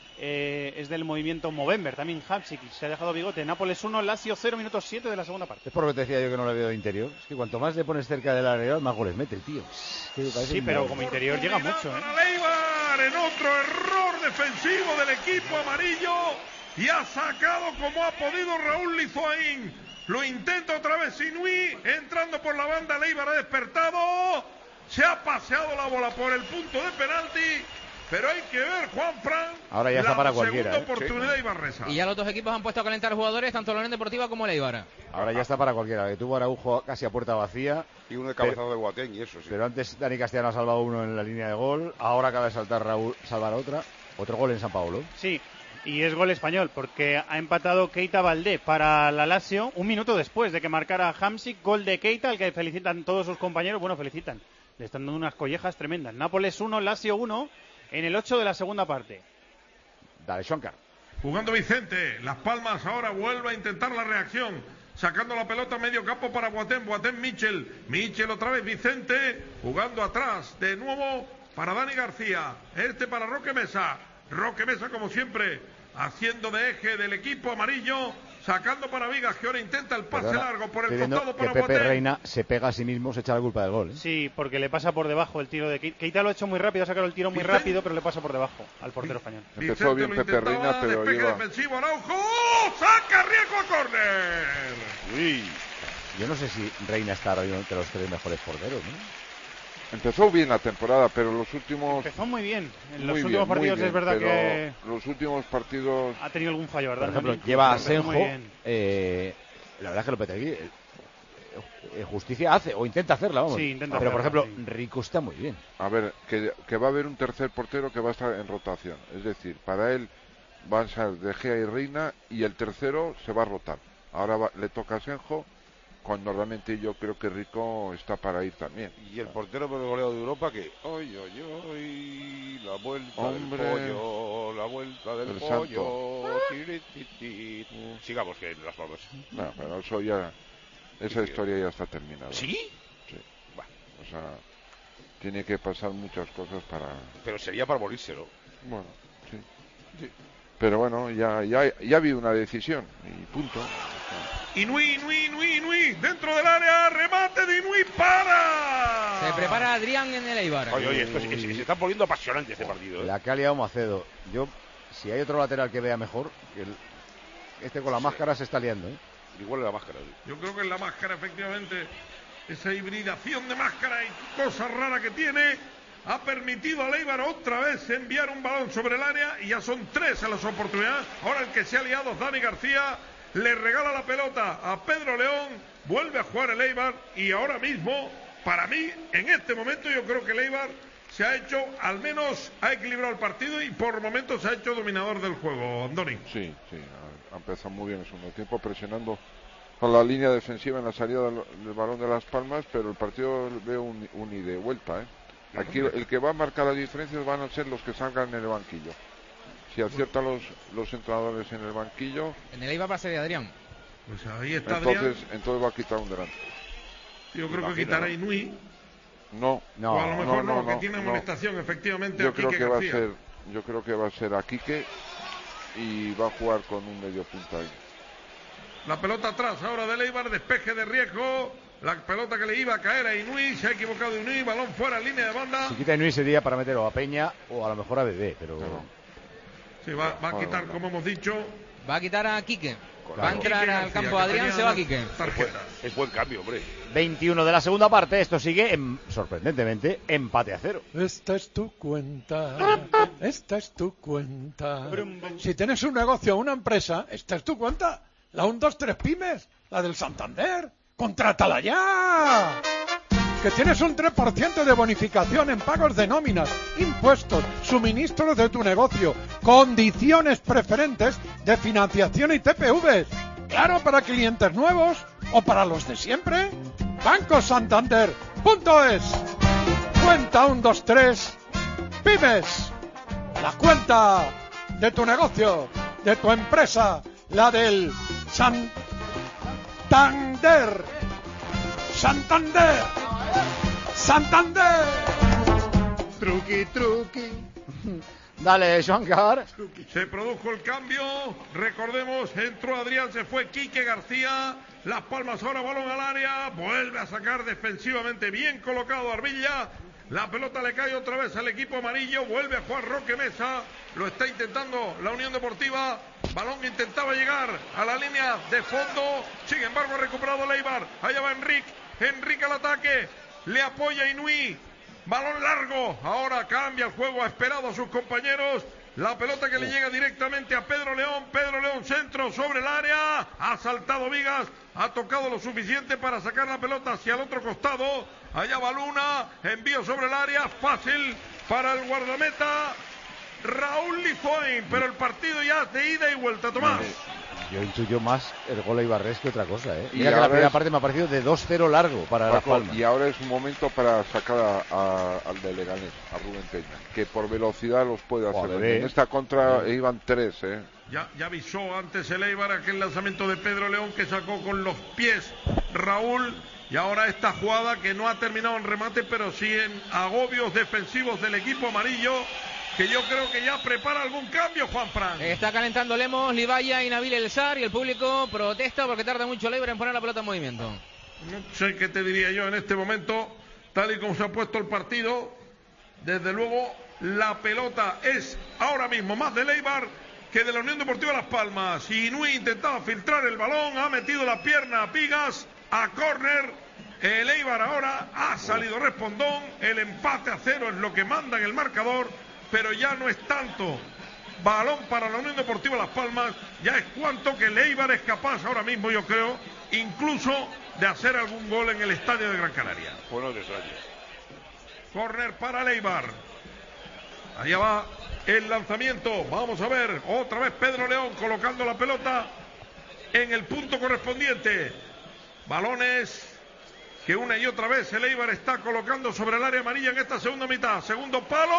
S12: Es del movimiento Movember, también Hamsik, se ha dejado bigote. Nápoles 1, Lazio 0, minutos 7 de la segunda parte.
S3: Es por lo que te decía yo que no le veo de interior. Es que cuanto más le pones cerca del área, más goles mete el tío.
S12: Sí, pero como interior llega mucho.
S9: Para Leibar, en otro error defensivo del equipo amarillo, y ha sacado como ha podido Raúl Lizoaín. Lo intenta otra vez Inui, entrando por la banda. Leibar ha despertado, se ha paseado la bola por el punto de penalti. Pero hay que ver, Juanfran,
S3: ahora ya está para cualquiera.
S9: Segunda oportunidad Ibarresa.
S4: Y ya los dos equipos han puesto a calentar jugadores, tanto la Unión Deportiva como la Eibar.
S3: Ahora ya está para cualquiera, que tuvo Araujo casi a puerta vacía.
S11: Y uno de cabezazo de Boateng, y eso sí.
S3: Pero antes Dani Castellano ha salvado uno en la línea de gol. Ahora acaba de saltar Raúl, salvar otra. Otro gol en San Paolo.
S12: Sí, y es gol español, porque ha empatado Keita Valdé para la Lazio un minuto después de que marcara Hamsik. Gol de Keita, al que felicitan todos sus compañeros. Bueno, felicitan. Le están dando unas collejas tremendas. Nápoles 1, Lazio 1. En el 8 de la segunda parte.
S3: Dale, Shankar.
S9: Jugando Vicente. Las Palmas ahora vuelve a intentar la reacción. Sacando la pelota a medio campo para Boateng. Boateng, Michel. Michel otra vez Vicente. Jugando atrás. De nuevo para Dani García. Para Roque Mesa. Roque Mesa como siempre. Haciendo de eje del equipo amarillo. Sacando para Vigas, que ahora intenta el pase largo por el costado para
S3: que Pepe
S9: Boateng.
S3: Reina se pega a sí mismo, se echa la culpa del gol.
S12: Sí, porque le pasa por debajo el tiro de Keita. Keita lo ha hecho muy rápido, ha sacado el tiro muy rápido, pero le pasa por debajo al portero español.
S7: Empezó bien Pepe Reina, pero lleva...
S9: defensivo, Araujo, saca riesgo a córner.
S3: Uy, yo no sé si Reina está ahora entre los tres mejores porteros, ¿no?
S7: Empezó bien la temporada, pero los últimos...
S12: Empezó muy bien. En los últimos partidos es verdad que...
S7: Los últimos partidos...
S12: Ha tenido algún fallo, ¿verdad?
S3: Por ejemplo, lleva a Senjo. La verdad es que Lopetegui justicia hace, o intenta hacerla, vamos.
S12: Sí, intenta
S3: pero, por
S12: hacerla,
S3: ejemplo, Rico está muy bien.
S7: A ver, que va a haber un tercer portero que va a estar en rotación. Es decir, para él van a ser De Gea y Reina, y el tercero se va a rotar. Ahora le toca a Senjo, cuando realmente yo creo que Rico está para ir también.
S11: Y el portero por el goleo de Europa que... ¡Oy, la vuelta del pollo! ¡La vuelta del pollo! Sigamos, que las palmas.
S7: No, pero eso ya... Esa historia ya está terminada.
S11: ¿Sí?
S7: Sí. Bueno, o sea, tiene que pasar muchas cosas para...
S11: Pero sería para morírselo.
S7: Bueno, sí. Pero bueno, ya ha habido una decisión y punto.
S9: Inui, dentro del área, remate de Inui, para.
S4: Se prepara Adrián en el Eibar.
S11: Oye, esto se está poniendo apasionante este partido.
S3: La que ha liado Macedo. Yo, si hay otro lateral que vea mejor, este con la máscara se está liando, ¿eh?
S11: Igual en la máscara.
S9: Yo creo que en la máscara, efectivamente, esa hibridación de máscara y cosa rara que tiene, ha permitido a Eibar otra vez enviar un balón sobre el área, y ya son 3 en las oportunidades. Ahora el que se ha liado es Dani García. Le regala la pelota a Pedro León, vuelve a jugar el Eibar, y ahora mismo, para mí, en este momento, yo creo que el Eibar se ha hecho, al menos ha equilibrado el partido y por momentos se ha hecho dominador del juego, Andoni.
S7: Sí, ha empezado muy bien el segundo tiempo, presionando con la línea defensiva en la salida del balón de Las Palmas, pero el partido veo un ida y vuelta, ¿eh? Aquí el que va a marcar las diferencias van a ser los que salgan en el banquillo. Si aciertan los entrenadores en el banquillo...
S4: En el Eibar va a ser de Adrián.
S9: Pues ahí está Adrián.
S7: Entonces va a quitar un delante.
S9: Yo creo que quitará Inui.
S7: No.
S9: O a lo mejor no, que tiene amonestación, efectivamente.
S7: Yo creo que va a ser a Quique, y va a jugar con un medio punta ahí.
S9: La pelota atrás ahora de Eibar, despeje de riesgo. La pelota que le iba a caer a Inui, se ha equivocado Inui, balón fuera, línea de banda.
S3: Si quita Inui sería para meterlo a Peña o a lo mejor a Bebé, pero...
S9: Sí, va a quitar, como hemos dicho.
S4: Va a quitar a Quique.
S3: Correcto.
S4: Va a entrar
S9: Quique
S4: al
S9: García,
S4: campo
S9: que
S4: Adrián,
S9: tenía
S4: se va Quique.
S11: Es buen cambio, hombre.
S3: 21 de la segunda parte. Esto sigue, sorprendentemente, empate a 0.
S2: Esta es tu cuenta. Esta es tu cuenta. Si tienes un negocio o una empresa, esta es tu cuenta. La 123 Pymes, la del Santander. ¡Contrátala ya! Que tienes un 3% de bonificación en pagos de nóminas, impuestos, suministros de tu negocio, condiciones preferentes de financiación y TPV. Claro, para clientes nuevos o para los de siempre. BancoSantander.es. Cuenta 123 Pymes. La cuenta de tu negocio, de tu empresa, la del Santander. Santander. Santander.
S3: Truqui, truqui. Dale, Joan Car.
S9: Se produjo el cambio. Recordemos, entró Adrián, se fue Quique García. Las Palmas ahora, balón al área. Vuelve a sacar defensivamente. Bien colocado Arbilla. La pelota le cae otra vez al equipo amarillo. Vuelve a jugar Roque Mesa. Lo está intentando la Unión Deportiva. Balón que intentaba llegar a la línea de fondo. Sin embargo, ha recuperado Leibar. Allá va Enrique. Enrique al ataque. Le apoya Inui. Balón largo. Ahora cambia el juego. Ha esperado a sus compañeros. La pelota que le llega directamente a Pedro León. Pedro León, centro sobre el área. Ha saltado Vigas. Ha tocado lo suficiente para sacar la pelota hacia el otro costado. Allá va Luna. Envío sobre el área. Fácil para el guardameta Raúl Lizoin. Pero el partido ya es de ida y vuelta, Tomás.
S3: Yo intuyo más el gol Eibarres que otra cosa, ¿eh?
S7: Y
S3: Mira que la primera
S7: es...
S3: parte me ha parecido de 2-0 largo para
S7: Paco,
S3: Las Palmas.
S7: Y ahora es un momento para sacar al de Leganés, a Rubén Peña, que por velocidad los puede hacer.
S3: Joder,
S7: en esta contra iban 3, ¿eh?
S9: Ya avisó antes el Eibar aquel lanzamiento de Pedro León que sacó con los pies Raúl. Y ahora esta jugada que no ha terminado en remate, pero sí en agobios defensivos del equipo amarillo, que yo creo que ya prepara algún cambio, Juanfran.
S4: Está calentando Lemos, Livaya y Nabil Elsar, y el público protesta porque tarda mucho Leibar en poner la pelota en movimiento.
S9: No sé qué te diría yo en este momento, tal y como se ha puesto el partido. Desde luego, la pelota es ahora mismo más de Leibar que de la Unión Deportiva Las Palmas. Y Inui intentaba filtrar el balón, ha metido la pierna a Pigas, a córner. El Eibar ahora ha salido respondón. El empate a 0 es lo que manda en el marcador, pero ya no es tanto balón para la Unión Deportiva Las Palmas, ya es cuanto que el Eibar es capaz ahora mismo, yo creo, incluso de hacer algún gol en el estadio de Gran Canaria.
S11: Buenos detalles.
S9: Corner para el Eibar. Allá va el lanzamiento. Vamos a ver, otra vez Pedro León colocando la pelota en el punto correspondiente. Balones que una y otra vez el Eibar está colocando sobre el área amarilla en esta segunda mitad. Segundo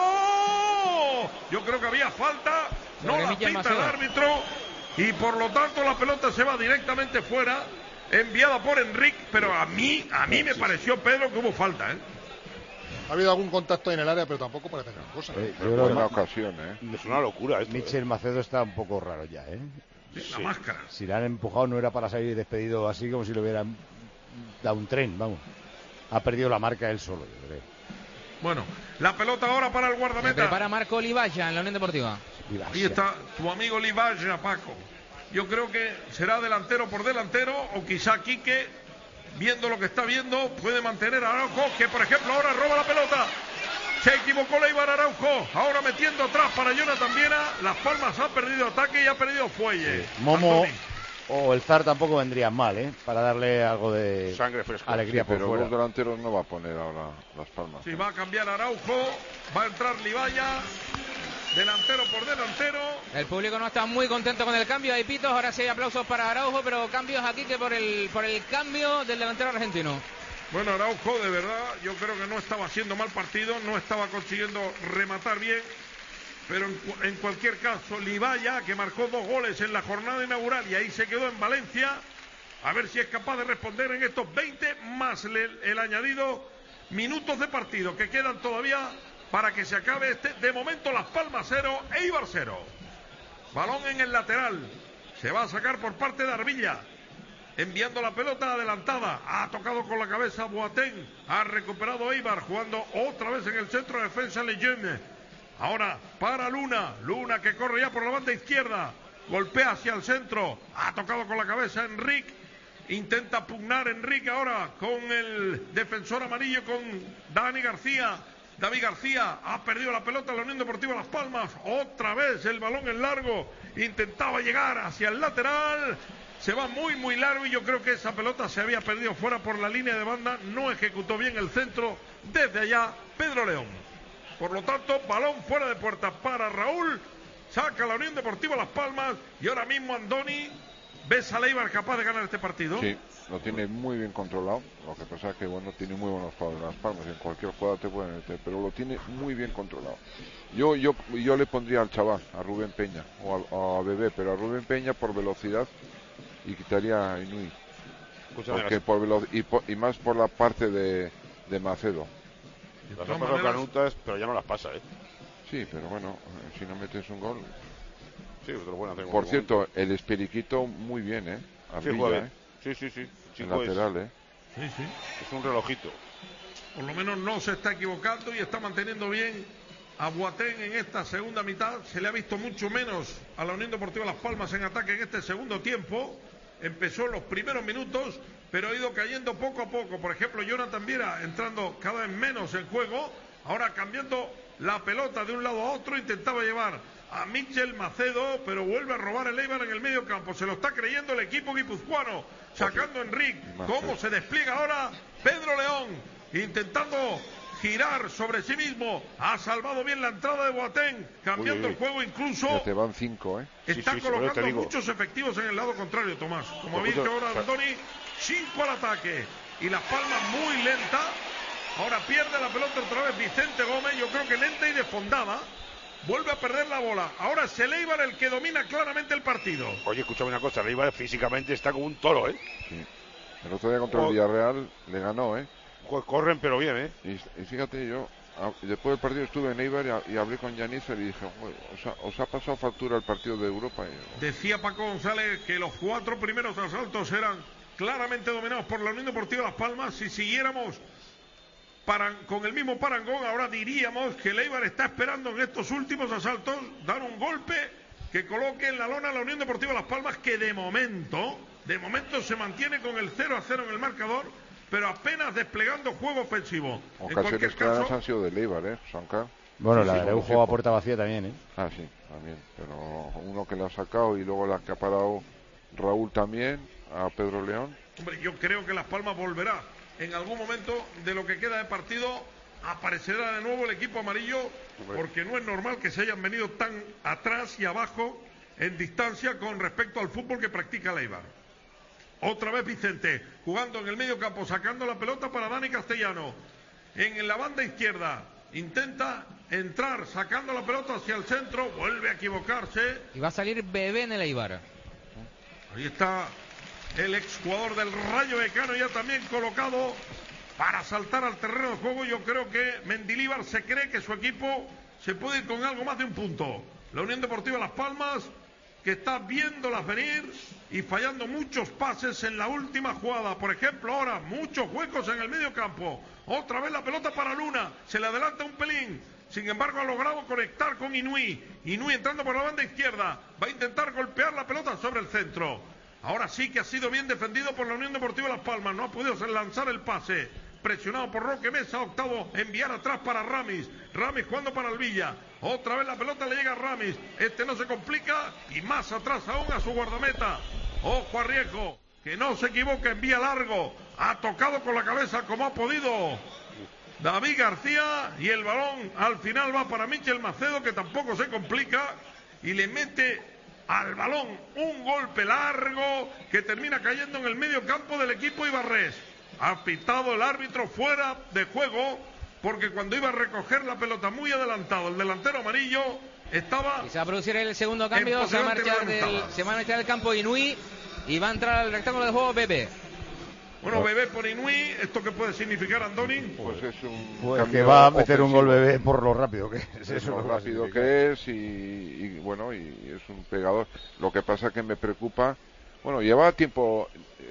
S9: palo. Yo creo que había falta. No la pita el árbitro. Y por lo tanto la pelota se va directamente fuera. Enviada por Enrique. Pero a mí me pareció, Pedro, que hubo falta, ¿eh?
S13: Ha habido algún contacto en el área, pero tampoco parece gran cosa.
S7: Buena ocasión, ¿eh?
S11: Es una locura esto.
S3: Michel Macedo está un poco raro ya, ¿eh?
S9: Sí, la máscara.
S3: Si le han empujado no era para salir despedido así como si le hubieran dado un tren, vamos. Ha perdido la marca él solo, yo creo.
S9: Bueno, la pelota ahora para el guardameta.
S4: Para Marco Livaya en la Unión Deportiva.
S9: Ahí está tu amigo Livaya, Paco. Yo creo que será delantero por delantero, o quizá Quique, viendo lo que está viendo, puede mantener a Araujo, que por ejemplo ahora roba la pelota. Se equivocó Leibar, Araujo, ahora metiendo atrás para Jonathan Viera. Las Palmas ha perdido ataque y ha perdido fuelle.
S3: Momo o el Zar tampoco vendrían mal, ¿eh? Para darle algo de
S11: sangre fresca,
S3: alegría,
S7: sí,
S3: por
S7: pero
S3: fuera.
S7: Los delanteros no va a poner ahora Las Palmas.
S9: Sí, va a cambiar Araujo, va a entrar Livaya, delantero por delantero.
S4: El público no está muy contento con el cambio, hay pitos, ahora sí hay aplausos para Araujo, pero cambios aquí que por el cambio del delantero argentino.
S9: Bueno, Araujo, de verdad, yo creo que no estaba haciendo mal partido, no estaba consiguiendo rematar bien, pero en cualquier caso, Livaya, que marcó 2 goles en la jornada inaugural y ahí se quedó en Valencia, a ver si es capaz de responder en estos 20 más el añadido minutos de partido que quedan todavía para que se acabe este. De momento, Las Palmas 0, Eibar 0. Balón en el lateral, se va a sacar por parte de Arbilla. Enviando la pelota adelantada, ha tocado con la cabeza Boateng, ha recuperado Eibar, jugando otra vez en el centro de defensa Lejeune. Ahora para Luna que corre ya por la banda izquierda, golpea hacia el centro, ha tocado con la cabeza Enrique, intenta pugnar Enrique ahora con el defensor amarillo, con David García ha perdido la pelota, la Unión Deportiva Las Palmas, otra vez el balón en largo, intentaba llegar hacia el lateral, se va muy largo y yo creo que esa pelota se había perdido fuera por la línea de banda, no ejecutó bien el centro desde allá Pedro León. Por lo tanto, balón fuera de puerta para Raúl, saca la Unión Deportiva Las Palmas y ahora mismo Andoni, ¿ves a Leibar capaz de ganar este partido?
S7: Sí, lo tiene muy bien controlado, lo que pasa es que bueno, tiene muy buenos jugadores Las Palmas, en cualquier jugada te pueden meter, pero lo tiene muy bien controlado. Yo le pondría al chaval, a Rubén Peña o a Bebé, pero a Rubén Peña por velocidad y quitaría a Inui. Porque y más por la parte de Macedo.
S11: Las ha pasado canutas, pero ya no las pasa, ¿eh?
S7: Sí, pero bueno, si no metes un gol.
S11: Sí, te lo pueden hacer.
S7: Por cierto, el Esperiquito muy bien, ¿eh? Arriba,
S11: sí.
S7: El lateral,
S9: Sí.
S11: Es un relojito.
S9: Por lo menos no se está equivocando y está manteniendo bien a Boateng en esta segunda mitad. Se le ha visto mucho menos a la Unión Deportiva Las Palmas en ataque en este segundo tiempo. Empezó en los primeros minutos, pero ha ido cayendo poco a poco. Por ejemplo, Jonathan Viera entrando cada vez menos en juego, ahora cambiando la pelota de un lado a otro, intentaba llevar a Michel Macedo, pero vuelve a robar el Eibar en el medio campo. Se lo está creyendo el equipo guipuzcoano, sacando a Enrique. ¿Cómo se despliega ahora Pedro León? Intentando girar sobre sí mismo, ha salvado bien la entrada de Boateng, cambiando el juego incluso.
S7: Ya te van 5,
S9: Está colocando muchos efectivos en el lado contrario, Tomás. Como habéis dicho ahora, Andoni, 5 al ataque. Y Las Palmas muy lenta. Ahora pierde la pelota otra vez Vicente Gómez, yo creo que lenta y desfondada. Vuelve a perder la bola. Ahora es el Eibar el que domina claramente el partido.
S11: Oye, escúchame una cosa, el Eibar físicamente está como un toro, ¿eh?
S7: Sí. El otro día contra el Villarreal le ganó,
S11: Corren pero bien, ¿eh?
S7: Y fíjate, yo después del partido estuve en Eibar y hablé con Yanízer y dije, os ha pasado factura el partido de Europa.
S9: Decía Paco González que los 4 primeros asaltos eran claramente dominados por la Unión Deportiva Las Palmas. Si siguiéramos con el mismo parangón, ahora diríamos que el Eibar está esperando en estos últimos asaltos dar un golpe que coloque en la lona a la Unión Deportiva Las Palmas, que de momento se mantiene con el 0-0 en el marcador, pero apenas desplegando juego ofensivo.
S7: Ocasiones claras han sido del Eibar, Sancar.
S3: Bueno, la de Araujo a puerta vacía también,
S7: Ah, sí, también. Pero uno que le ha sacado y luego la que ha parado Raúl también, a Pedro León.
S9: Hombre, yo creo que Las Palmas volverá en algún momento de lo que queda de partido. Aparecerá de nuevo el equipo amarillo, porque no es normal que se hayan venido tan atrás y abajo en distancia con respecto al fútbol que practica el Eibar. Otra vez Vicente, jugando en el medio campo, sacando la pelota para Dani Castellano. En la banda izquierda, intenta entrar, sacando la pelota hacia el centro, vuelve a equivocarse.
S4: Y va a salir Bebé en el Eibar.
S9: Ahí está el exjugador del Rayo Vallecano ya también colocado para saltar al terreno de juego. Yo creo que Mendilibar se cree que su equipo se puede ir con algo más de un punto. La Unión Deportiva Las Palmas, que está viéndolas venir y fallando muchos pases en la última jugada. Por ejemplo, ahora muchos huecos en el medio campo. Otra vez la pelota para Luna, se le adelanta un pelín. Sin embargo, ha logrado conectar con Inui. Inui entrando por la banda izquierda, va a intentar golpear la pelota sobre el centro. Ahora sí que ha sido bien defendido por la Unión Deportiva Las Palmas, no ha podido lanzar el pase. Presionado por Roque Mesa, octavo, enviar atrás para Ramis. Ramis jugando para el Villa. Otra vez la pelota le llega a Ramis. Este no se complica y más atrás aún a su guardameta. Ojo a Riesgo, que no se equivoca, envía largo. Ha tocado con la cabeza como ha podido David García y el balón al final va para Michel Macedo, que tampoco se complica y le mete al balón un golpe largo que termina cayendo en el medio campo del equipo ibarrés. Ha pitado el árbitro fuera de juego porque cuando iba a recoger la pelota muy adelantado el delantero amarillo estaba...
S4: Y se va a producir el segundo cambio, se va a marchar del campo Inui y va a entrar al rectángulo de juego Bebé.
S9: Bueno, Bebé por Inui, ¿esto qué puede significar, Andoni?
S7: Pues es un
S3: pues que va a meter un gol Bebé por lo rápido que es.
S7: Es lo rápido que es y bueno, y es un pegador. Lo que pasa que me preocupa, bueno, lleva tiempo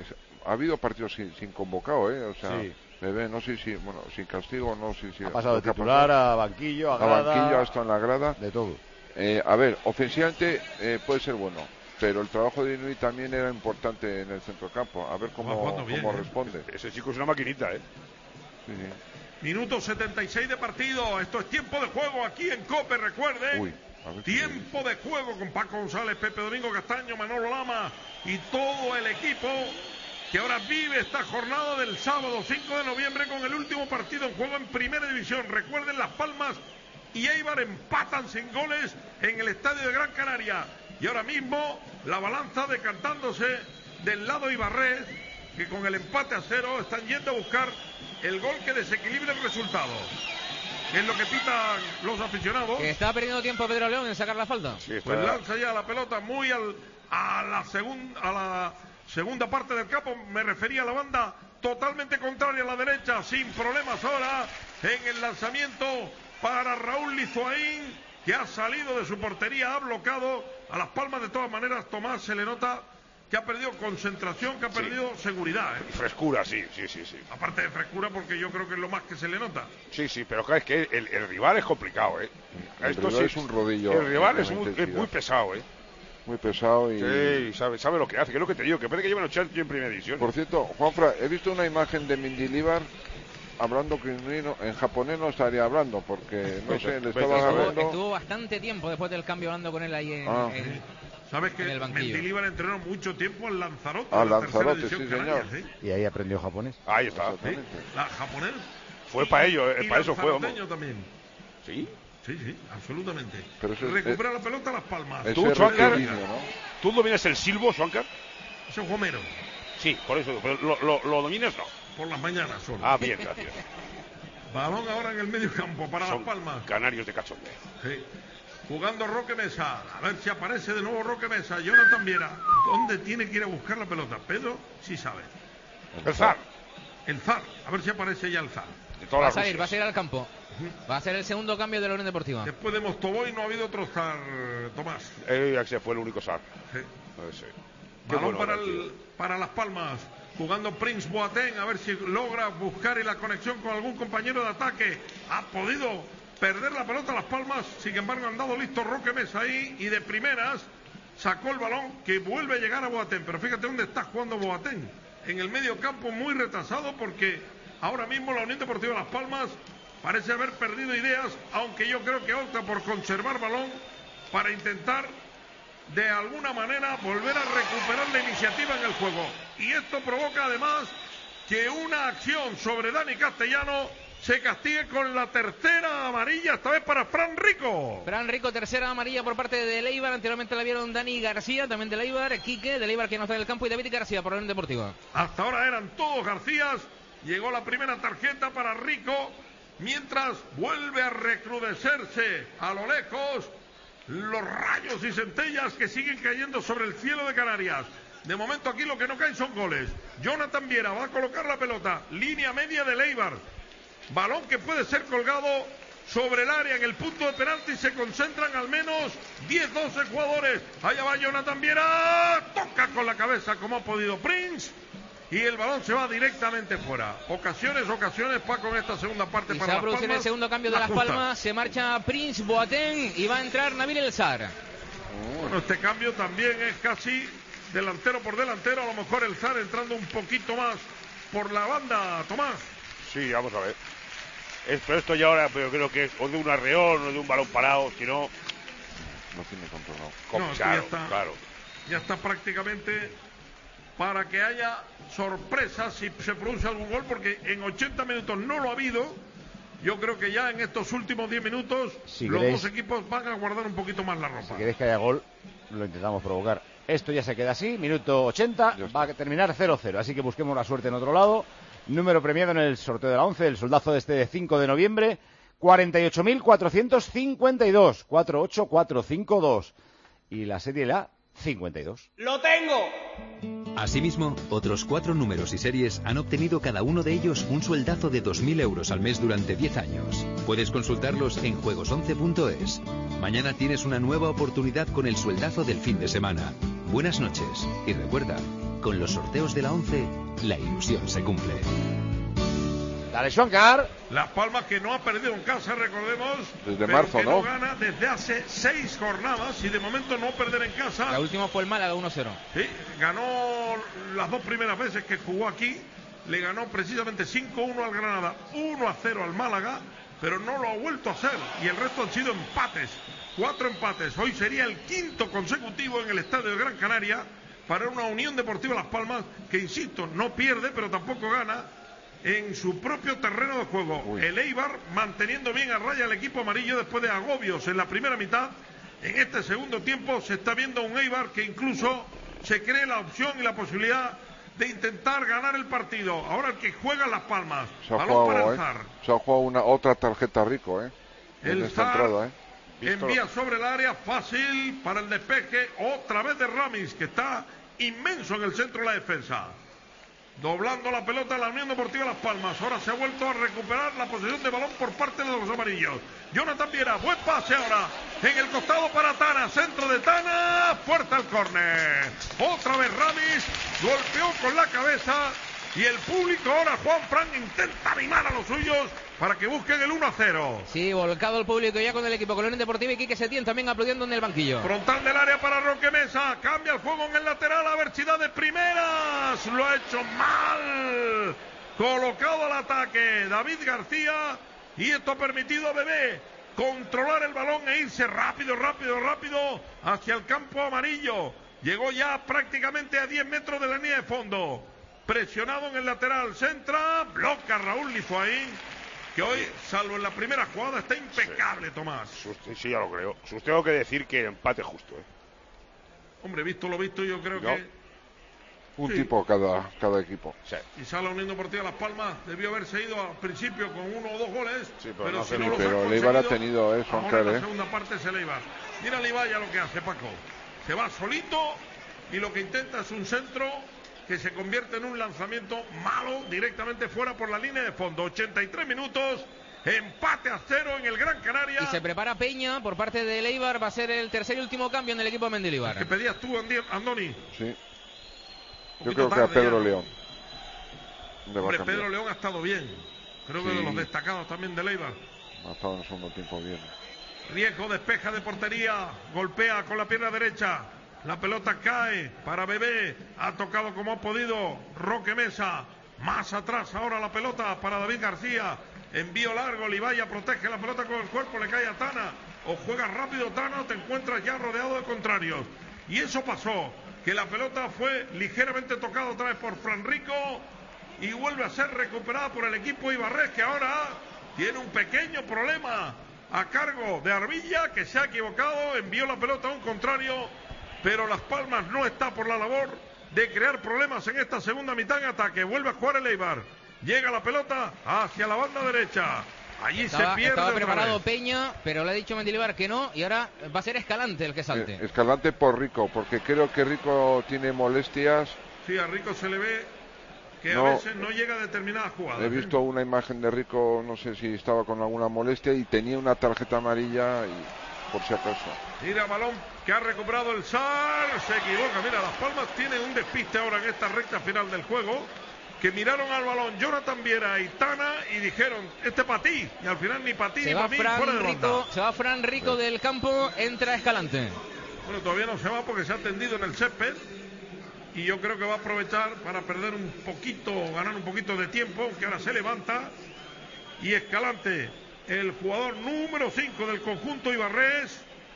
S7: ha habido partidos sin convocado, o sea,
S3: sí.
S7: Bebé, no sé si, bueno, sin castigo, no sé si...
S3: Ha pasado de titular a banquillo, a grada...
S7: banquillo, hasta en la grada.
S3: De todo.
S7: A ver, ofensivamente puede ser bueno, pero el trabajo de Inui también era importante en el centrocampo. A ver cómo responde.
S11: Ese chico es una maquinita,
S7: Sí, sí.
S9: Minuto 76 de partido. Esto es tiempo de juego aquí en COPE, recuerden.
S7: Uy,
S9: tiempo de juego con Paco González, Pepe Domingo Castaño, Manolo Lama y todo el equipo que ahora vive esta jornada del sábado 5 de noviembre con el último partido en juego en Primera División. Recuerden, Las Palmas y Eibar empatan sin goles en el estadio de Gran Canaria. Y ahora mismo la balanza decantándose del lado ibarrés, que con el empate a 0 están yendo a buscar el gol que desequilibre el resultado. Es lo que pitan los aficionados.
S4: Que está perdiendo tiempo Pedro León en sacar la falta.
S9: Sí, pues lanza ya la pelota muy a la segunda parte del campo. Me refería a la banda totalmente contraria a la derecha, sin problemas ahora en el lanzamiento para Raúl Lizoaín, que ha salido de su portería, ha bloqueado a Las Palmas. De todas maneras, Tomás, se le nota que ha perdido concentración, que ha perdido seguridad.
S11: Frescura, sí.
S9: Aparte de frescura, porque yo creo que es lo más que se le nota.
S11: Sí, pero claro, es que el rival es complicado,
S7: El rival es un rodillo.
S11: El rival es muy pesado,
S7: Muy pesado y...
S11: Sí, sabe lo que hace, que es lo que te digo, que parece que llevan 8 años en Primera División.
S7: Por cierto, Juanfra, he visto una imagen de Mendilibar hablando que en japonés no estaría hablando, porque no sé, le estaba hablando...
S4: Estuvo bastante tiempo después del cambio hablando con él ahí en
S9: ¿Sabes que
S4: el banquillo?
S9: Mendilibar entrenó mucho tiempo al Lanzarote?
S7: Al Lanzarote, sí, señor.
S3: Y ahí aprendió japonés.
S11: Ahí está.
S9: ¿La japonés?
S11: Fue para ello, para eso fue.
S9: También.
S11: ¿Sí?
S9: Sí, absolutamente.
S7: Pero
S9: recupera la pelota a Las Palmas.
S11: Tú, Schwankar, ¿tú dominas el silbo, Schwankar?
S9: Ese es Homero.
S11: Sí, por eso, pero lo dominas no.
S9: Por las mañanas solo.
S11: Ah, bien, gracias.
S9: Balón ahora en el medio campo para Las Palmas.
S11: Canarios de cachondeo.
S9: Sí. Jugando Roque Mesa. A ver si aparece de nuevo Roque Mesa. Jonathan Viera. ¿Dónde tiene que ir a buscar la pelota? Pedro sí sabe.
S11: El Zar.
S9: El Zar. A ver si aparece ya el Zar.
S4: Va a salir al campo. Va a ser el segundo cambio de la Unión Deportiva.
S9: Después de Mostovoy no ha habido otro Zar, Tomás.
S11: Se fue el único Zar.
S9: Sí. Balón para Las Palmas. Jugando Prince Boateng. A ver si logra buscar la conexión con algún compañero de ataque. Ha podido perder la pelota a Las Palmas. Sin embargo, han dado listo Roque Mesa ahí. Y de primeras sacó el balón que vuelve a llegar a Boateng. Pero fíjate dónde está jugando Boateng. En el medio campo muy retrasado, porque ahora mismo la Unión Deportiva Las Palmas parece haber perdido ideas, aunque yo creo que opta por conservar balón para intentar de alguna manera volver a recuperar la iniciativa en el juego. Y esto provoca además que una acción sobre Dani Castellano se castigue con la tercera amarilla, esta vez para Fran Rico.
S4: Fran Rico, tercera amarilla por parte de Eibar. Anteriormente la vieron Dani García, también de Eibar, Quique, de Eibar que no está en el campo, y David García por la Unión Deportiva.
S9: Hasta ahora eran todos Garcías. Llegó la primera tarjeta para Rico, mientras vuelve a recrudecerse a lo lejos los rayos y centellas que siguen cayendo sobre el cielo de Canarias. De momento aquí lo que no caen son goles. Jonathan Viera va a colocar la pelota, línea media de Eibar. Balón que puede ser colgado sobre el área en el punto de penalti. Se concentran al menos 10-12 jugadores. Allá va Jonathan Viera. Toca con la cabeza como ha podido Prince. Y el balón se va directamente fuera. Ocasiones, Paco, en esta segunda parte.
S4: Y
S9: para
S4: se va a
S9: Las
S4: producir
S9: Palmas.
S4: El segundo cambio de Las Palmas. Se marcha Prince Boateng y va a entrar Nabil El Zar.
S9: Bueno, este cambio también es casi delantero por delantero. A lo mejor El Zar entrando un poquito más por la banda, Tomás.
S11: Sí, vamos a ver. Pero esto ya ahora, pero creo que es o de un arreón o de un balón parado, si no...
S7: No tiene controlado.
S11: Claro.
S9: Ya está prácticamente para que haya sorpresas si se produce algún gol, porque en 80 minutos no lo ha habido. Yo creo que ya en estos últimos 10 minutos dos equipos van a guardar un poquito más la ropa.
S3: Si queréis que haya gol, lo intentamos provocar. Esto ya se queda así, minuto 80, va a terminar 0-0, así que busquemos la suerte en otro lado. Número premiado en el sorteo de la 11, el soldazo de este 5 de noviembre, 48.452, 48452. Y la serie la 52.
S14: ¡Lo tengo!
S16: Asimismo, otros 4 números y series han obtenido cada uno de ellos un sueldazo de 2.000 euros al mes durante 10 años. Puedes consultarlos en juegos11.es. Mañana tienes una nueva oportunidad con el sueldazo del fin de semana. Buenas noches y recuerda, Con los sorteos de la 11, la ilusión se cumple.
S3: Dale, Schwankar.
S9: Las Palmas, que no ha perdido en casa, recordemos.
S7: Desde marzo,
S9: que
S7: ¿no?
S9: no gana desde hace 6 jornadas y de momento no perder en casa.
S4: La última fue el Málaga 1-0.
S9: Sí, ganó las 2 primeras veces que jugó aquí. Le ganó precisamente 5-1 al Granada, 1-0 al Málaga, pero no lo ha vuelto a hacer. Y el resto han sido empates, 4 empates. Hoy sería el 5º consecutivo en el estadio de Gran Canaria para una Unión Deportiva Las Palmas que, insisto, no pierde, pero tampoco gana en su propio terreno de juego.
S7: Uy.
S9: El Eibar manteniendo bien a raya el equipo amarillo después de agobios en la primera mitad. En este segundo tiempo se está viendo un Eibar que incluso se cree la opción y la posibilidad de intentar ganar el partido. Ahora el que juega Las Palmas.
S7: Se ha
S9: Balón para
S7: jugado,
S9: el Zar.
S7: Se ha jugado otra tarjeta Rico,
S9: El
S7: en esta
S9: Zar
S7: entrada,
S9: envía sobre el área, fácil para el despeje, otra vez de Ramis, que está inmenso en el centro de la defensa. Doblando la pelota en la Unión Deportiva Las Palmas. Ahora se ha vuelto a recuperar la posesión de balón por parte de los amarillos. Jonathan Viera, buen pase ahora en el costado para Tana, centro de Tana, fuerza al córner. Otra vez Ramis, golpeó con la cabeza y el público ahora, Juan Fran, intenta animar a los suyos para que busquen el 1-0.
S4: Sí, volcado el público ya con el equipo Unión Deportiva y Quique Setién también aplaudiendo en el banquillo.
S9: Frontal del área para Roque Mesa, cambia el juego en el lateral, a ver si da de primeras, lo ha hecho mal, colocado al ataque David García, y esto ha permitido a Bebé controlar el balón e irse rápido hacia el campo amarillo. Llegó ya prácticamente a 10 metros de la línea de fondo, presionado en el lateral, centra, bloca Raúl Lizoaín, que hoy, salvo en la primera jugada, está impecable, sí. Tomás.
S11: Sí, ya lo creo. Tengo que decir que empate justo,
S9: Hombre, visto lo visto, yo creo que...
S7: Un tipo cada equipo.
S9: Sí. Quizá la Unión Deportiva Las Palmas debió haberse ido al principio con 1 o 2 goles, pero
S7: no,
S9: si no los
S7: pero el Eibar ha tenido eso,
S9: ahora en la segunda parte es el Eibar. Mira el Eibar ya lo que hace, Paco. Se va solito y lo que intenta es un centro que se convierte en un lanzamiento malo directamente fuera por la línea de fondo. 83 minutos, empate a 0 en el Gran Canaria.
S4: Y se prepara Peña por parte del Eibar, va a ser el tercer y último cambio en el equipo de Mendilibar.
S9: ¿Qué pedías tú, Andoni?
S7: Sí. Yo creo que a Pedro León.
S9: Hombre, Pedro León ha estado bien. Creo que de los destacados también del Eibar.
S7: Ha estado en el segundo tiempo bien.
S9: Riesgo, despeja de portería, golpea con la pierna derecha. La pelota cae para Bebé, ha tocado como ha podido Roque Mesa, más atrás ahora la pelota para David García, envío largo, Livaya protege la pelota con el cuerpo, le cae a Tana, o juegas rápido Tana o te encuentras ya rodeado de contrarios, y eso pasó, que la pelota fue ligeramente tocada otra vez por Fran Rico, y vuelve a ser recuperada por el equipo Ibarres, que ahora tiene un pequeño problema a cargo de Arbilla, que se ha equivocado, envió la pelota a un contrario, pero Las Palmas no está por la labor de crear problemas en esta segunda mitad en ataque. Vuelve a jugar el Eibar. Llega la pelota hacia la banda derecha. Allí se pierde.
S4: Estaba preparado Peña, pero le ha dicho Mendilibar que no, y ahora va a ser Escalante el que salte.
S7: Escalante por Rico, porque creo que Rico tiene molestias.
S9: Sí, a Rico se le ve que a veces no llega a determinadas jugadas.
S7: He visto una imagen de Rico, no sé si estaba con alguna molestia y tenía una tarjeta amarilla y por si acaso.
S9: Tira balón que ha recuperado el Sar, se equivoca. Mira, Las Palmas tienen un despiste ahora en esta recta final del juego, que miraron al balón Jonathan Viera y Tana y dijeron, este para ti, y al final ni para ti ni para mí, fuera de banda.
S4: Se va Fran Rico del campo, entra Escalante.
S9: Bueno, todavía no se va porque se ha tendido en el césped, y yo creo que va a aprovechar para perder un poquito, ganar un poquito de tiempo, que ahora se levanta, y Escalante, el jugador número 5 del conjunto Ibarres,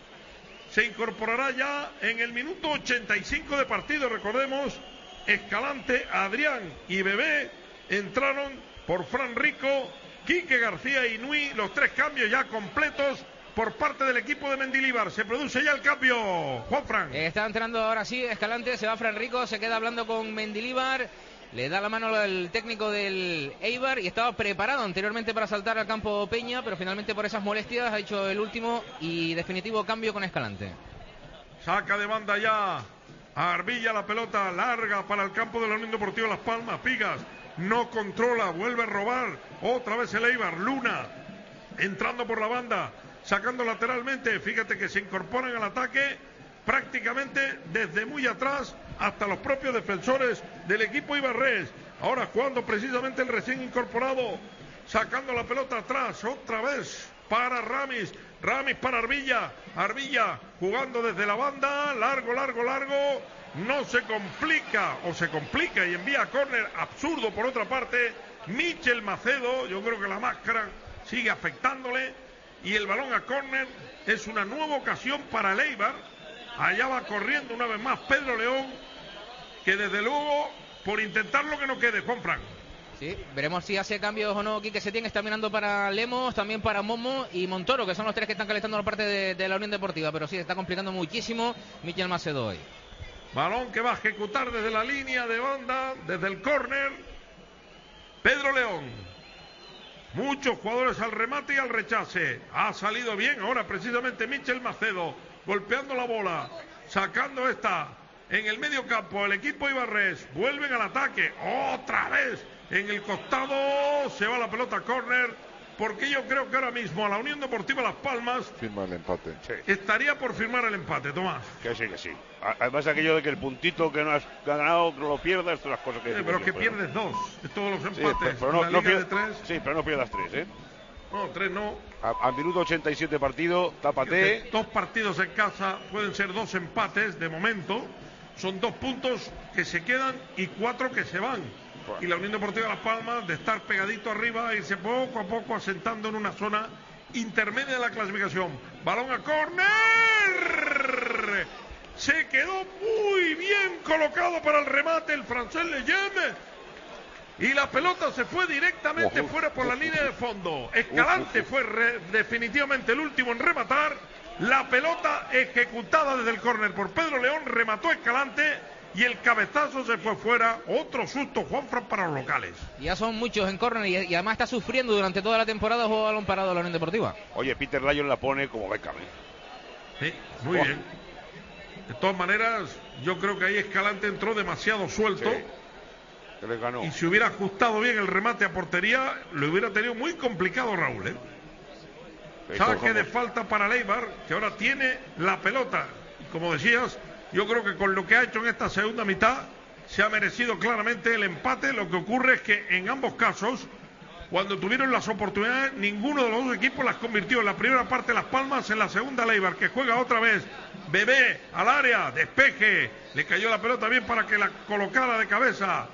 S9: se incorporará ya en el minuto 85 de partido. Recordemos, Escalante, Adrián y Bebé entraron por Fran Rico, Quique García y Nui, los 3 cambios ya completos por parte del equipo de Mendilibar. Se produce ya el cambio, Juan Fran.
S4: Está entrando ahora sí Escalante, se va Fran Rico, se queda hablando con Mendilibar. Le da la mano al técnico del Eibar y estaba preparado anteriormente para saltar al campo Peña, pero finalmente por esas molestias ha hecho el último y definitivo cambio con Escalante.
S9: Saca de banda ya a Arbilla, la pelota larga para el campo de la Unión Deportiva Las Palmas. Pigas no controla, vuelve a robar otra vez el Eibar. Luna entrando por la banda, sacando lateralmente. Fíjate que se incorporan al ataque prácticamente desde muy atrás hasta los propios defensores del equipo ibarrés. Ahora jugando precisamente el recién incorporado, sacando la pelota atrás, otra vez para Ramis para Arbilla jugando desde la banda, largo, no se complica, o se complica y envía a córner, absurdo por otra parte, Michel Macedo. Yo creo que la máscara sigue afectándole, y el balón a córner es una nueva ocasión para el Eibar. Allá va corriendo una vez más Pedro León, que desde luego, por intentarlo que no quede, Juanfran.
S4: Sí, veremos si hace cambios o no. Quique Setién está mirando para Lemos, también para Momo y Montoro, que son los tres que están calentando la parte de la Unión Deportiva, pero sí, está complicando muchísimo Michel Macedo hoy.
S9: Balón que va a ejecutar desde la línea de banda, desde el córner, Pedro León. Muchos jugadores al remate y al rechace. Ha salido bien ahora precisamente Michel Macedo, golpeando la bola, sacando esta en el medio campo. El equipo ibarrés vuelven al ataque, otra vez en el costado, se va la pelota a córner, porque yo creo que ahora mismo a la Unión Deportiva Las Palmas
S7: firma el empate.
S11: Sí.
S9: Estaría por firmar el empate, Tomás.
S11: Que sí. Además aquello de que el puntito que no has ganado no lo pierdas, todas las cosas que
S9: pero que pierdes dos, de todos los empates.
S11: Sí, pero no de tres. Sí, pero no pierdas tres, ¿eh?
S9: No, tres no.
S11: Al minuto 87 partido, tápate.
S9: 2 partidos en casa, pueden ser 2 empates de momento. Son 2 puntos que se quedan y 4 que se van. Y la Unión Deportiva Las Palmas, de estar pegadito arriba, irse poco a poco asentando en una zona intermedia de la clasificación. Balón a córner. Se quedó muy bien colocado para el remate el francés Leyen. Y la pelota se fue directamente fuera por la línea de fondo. Escalante fue definitivamente el último en rematar. La pelota ejecutada desde el córner por Pedro León, remató Escalante y el cabezazo se fue fuera. Otro susto, Juanfran, para los locales.
S4: Ya son muchos en córner y además está sufriendo durante toda la temporada juego balón parado de la Unión Deportiva.
S11: Oye, Peter Lyon la pone como Beckham.
S9: Sí, muy bien. De todas maneras, yo creo que ahí Escalante entró demasiado suelto.
S11: Sí. Que le ganó.
S9: Y si hubiera ajustado bien el remate a portería, lo hubiera tenido muy complicado Raúl, ¿eh? Saque de falta para Eibar, que ahora tiene la pelota. Y como decías, yo creo que con lo que ha hecho en esta segunda mitad se ha merecido claramente el empate. Lo que ocurre es que en ambos casos, cuando tuvieron las oportunidades, ninguno de los dos equipos las convirtió. En la primera parte Las Palmas, en la segunda Eibar, que juega otra vez. Bebé al área, despeje, le cayó la pelota bien para que la colocara de cabeza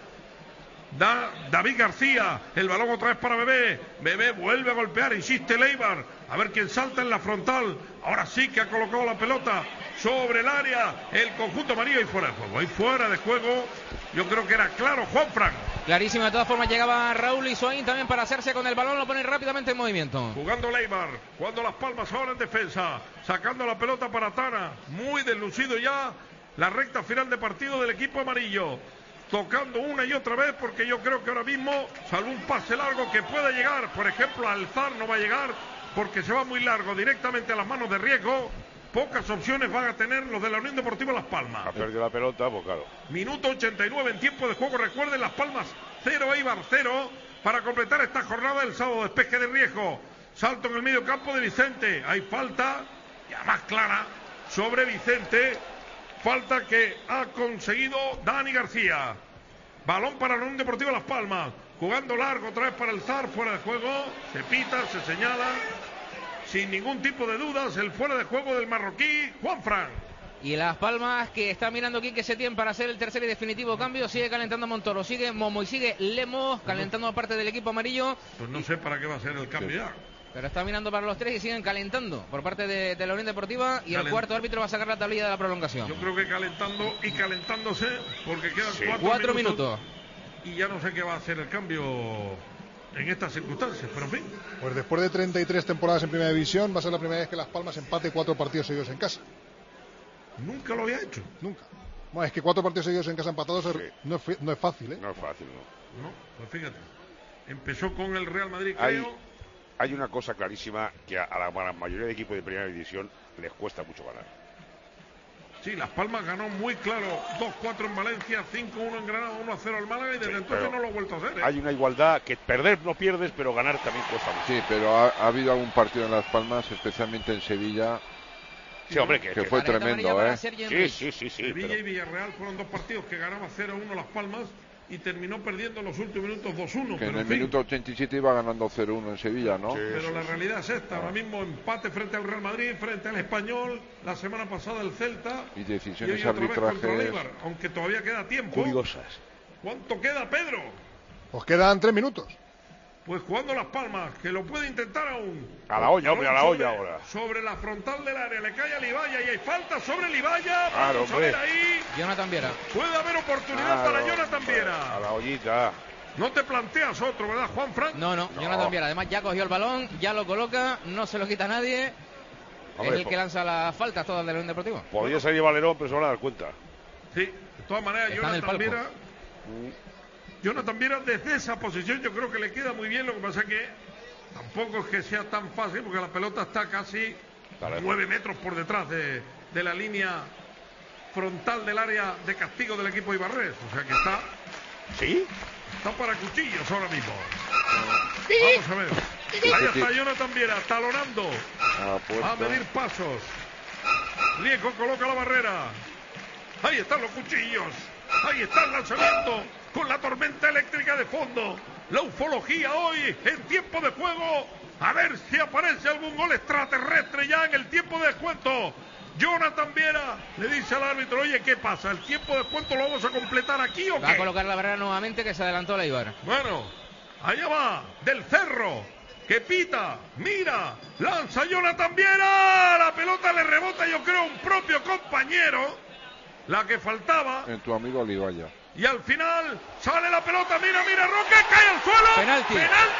S9: David García, el balón otra vez para Bebé. Bebé vuelve a golpear, insiste Eibar, a ver quién salta en la frontal. Ahora sí que ha colocado la pelota sobre el área, el conjunto amarillo, y fuera de juego. Ahí fuera de juego, yo creo que era claro, Juanfran.
S4: Clarísimo, de todas formas llegaba Raúl Isoín también para hacerse con el balón, lo pone rápidamente en movimiento.
S9: Jugando Eibar, jugando Las Palmas ahora en defensa, sacando la pelota para Tana, muy deslucido ya la recta final de partido del equipo amarillo. Tocando una y otra vez, porque yo creo que ahora mismo, salvo un pase largo que pueda llegar, por ejemplo, Alzar no va a llegar, porque se va muy largo directamente a las manos de Riesgo. Pocas opciones van a tener los de la Unión Deportiva Las Palmas.
S11: Ha perdido la pelota, pues claro.
S9: Minuto 89 en tiempo de juego. Recuerden, Las Palmas 0, Eibar 0, para completar esta jornada del sábado. Despeje de Riesgo. Salto en el medio campo de Vicente. Hay falta, ya más clara, sobre Vicente. Falta que ha conseguido Dani García. Balón para la Unión Deportiva Las Palmas. Jugando largo otra vez para el Zar. Fuera de juego. Se pita, se señala. Sin ningún tipo de dudas, el fuera de juego del marroquí, Juanfran.
S4: Y Las Palmas, que está mirando Quique Setién para hacer el tercer y definitivo cambio. Sigue calentando Montoro, sigue Momo y sigue Lemos, calentando a parte del equipo amarillo.
S9: Pues no sé para qué va a ser el cambio ya.
S4: Pero está mirando para los tres y siguen calentando por parte de la Unión Deportiva. Y el cuarto árbitro va a sacar la tablilla de la prolongación.
S9: Yo creo que calentando y calentándose, porque quedan
S4: 4 minutos.
S9: Y ya no sé qué va a hacer el cambio en estas circunstancias, pero en fin.
S13: Pues después de 33 temporadas en Primera División, va a ser la primera vez que Las Palmas empate 4 partidos seguidos en casa.
S9: Nunca lo había hecho.
S13: Nunca. Bueno, es que 4 partidos seguidos en casa empatados no es fácil, ¿eh?
S11: No es fácil,
S9: no. No, pues fíjate. Empezó con el Real Madrid, creo.
S11: Hay una cosa clarísima que a la mayoría de equipos de Primera División les cuesta mucho ganar.
S9: Sí, Las Palmas ganó muy claro 2-4 en Valencia, 5-1 en Granada, 1-0 al Málaga y desde entonces no lo ha vuelto a hacer, ¿eh?
S11: Hay una igualdad que perder no pierdes, pero ganar también cuesta mucho.
S7: Sí, pero ha habido algún partido en Las Palmas, especialmente en Sevilla,
S11: Sí, hombre, que
S7: fue tremendo, ¿eh?
S11: Sí.
S9: Sevilla y Villarreal fueron dos partidos que ganaba 0-1 Las Palmas y terminó perdiendo en los últimos minutos 2-1.
S7: Que en el minuto 87 iba ganando 0-1 en Sevilla, ¿no?
S9: Pero la realidad es esta, ahora mismo empate frente al Real Madrid, frente al Español, la semana pasada el Celta
S7: y decisiones
S9: y hoy otra vez contra el
S7: arbitrajes
S9: Eibar, aunque todavía queda tiempo.
S11: curiosas.
S9: ¿Cuánto queda, Pedro?
S13: Pues quedan 3 minutos.
S9: Pues jugando Las Palmas, que lo puede intentar aún.
S11: A la olla, hombre, a la olla ahora.
S9: Sobre la frontal del área, le cae a Libaya y hay falta sobre Libaya.
S11: Claro,
S9: Vamos a ver ahí.
S4: Jonathan Viera.
S9: Puede haber oportunidad para Jonathan Viera.
S11: A la ollita.
S9: No te planteas otro, ¿verdad, Juan Fran?
S4: No, Jonathan Viera. Además ya cogió el balón, ya lo coloca, no se lo quita nadie.
S11: Hombre,
S4: es el que lanza las faltas todas del León Deportivo.
S11: Podría salir Valerón, pero se van a dar cuenta.
S9: Sí, de todas maneras, Jonathan Viera desde esa posición yo creo que le queda muy bien. Lo que pasa es que tampoco es que sea tan fácil porque la pelota está casi 9 metros por detrás de la línea frontal del área de castigo del equipo Ibarres. O sea que está...
S11: ¿Sí?
S9: Está para cuchillos ahora mismo. Vamos a ver. Ahí está Jonathan Viera talonando. A medir pasos. Riesgo coloca la barrera. Ahí están los cuchillos. Ahí está el lanzamiento con la tormenta eléctrica de fondo. La ufología hoy en tiempo de juego. A ver si aparece algún gol extraterrestre ya en el tiempo de descuento. Jonathan Viera le dice al árbitro, oye, ¿qué pasa? ¿El tiempo de descuento lo vamos a completar aquí o qué?
S4: Va a colocar la barrera nuevamente, que se adelantó la Eibar.
S9: Bueno, allá va, del Cerro, que pita, mira, lanza Jonathan Viera, la pelota le rebota, yo creo, a un propio compañero, la que faltaba.
S7: En tu amigo Olivaya.
S9: Y al final sale la pelota, mira, Roque, cae al suelo.
S4: Penalti.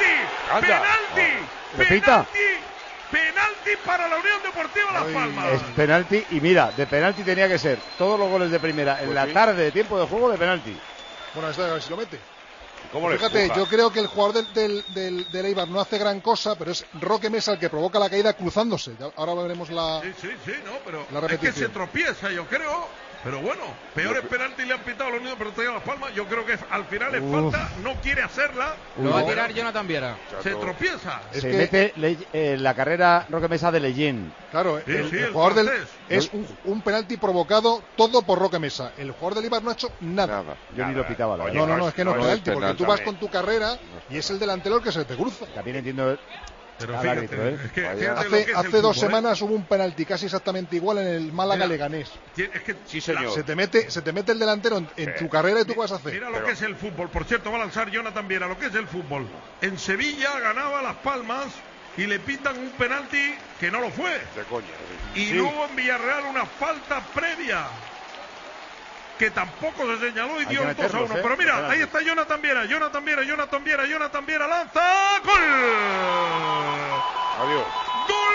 S9: Penalti para la Unión Deportiva Las Palmas.
S3: Es penalti y mira, de penalti tenía que ser todos los goles de primera en la tarde de tiempo de juego de penalti.
S13: Bueno, a ver si lo mete.
S11: ¿Cómo le
S13: Fíjate,
S11: empuja?
S13: yo creo que el jugador del Eibar no hace gran cosa, pero es Roque Mesa el que provoca la caída cruzándose. Ahora veremos la
S9: pero
S13: la
S9: es que
S13: repetición.
S9: se tropieza, yo creo. Pero bueno, peores penaltis le han pitado a la Unión Deportiva Las Palmas. Yo creo que al final es falta, no quiere hacerla.
S4: Lo va a tirar Jonathan Viera.
S9: Se tropieza.
S3: Se mete la carrera Roque Mesa de Leyen.
S13: Claro, el jugador es un penalti provocado todo por Roque Mesa. El jugador del Eibar no ha hecho nada.
S3: Yo ni lo pitaba.
S11: Oye,
S13: No, es que no es penalti, porque
S11: penalti.
S13: tú vas con tu carrera y es el delantero el que se te cruza.
S3: También entiendo
S9: Pero
S3: al
S9: fíjate,
S3: árbitro, ¿eh?
S9: es que fíjate lo que es
S13: Hace
S9: el
S13: 2
S9: fútbol,
S13: semanas hubo un penalti casi exactamente igual en el Málaga Leganés.
S9: Es que
S11: Sí, señor.
S13: Se te mete el delantero en tu carrera y tú vas a hacer.
S9: mira lo que es el fútbol. Por cierto, va a lanzar Jonathan Viera. Lo que es el fútbol. En Sevilla ganaba Las Palmas y le pitan un penalti que no lo fue.
S11: De coña.
S9: Y
S11: Sí.
S9: luego en Villarreal una falta previa que tampoco se señaló y
S3: Hay
S9: dio
S3: que
S9: el 2-1.
S3: meterlos,
S9: Pero mira,
S3: penalti.
S9: ahí está Jonathan Viera, lanza. ¡Gol!
S11: Adiós.
S9: ¡Gol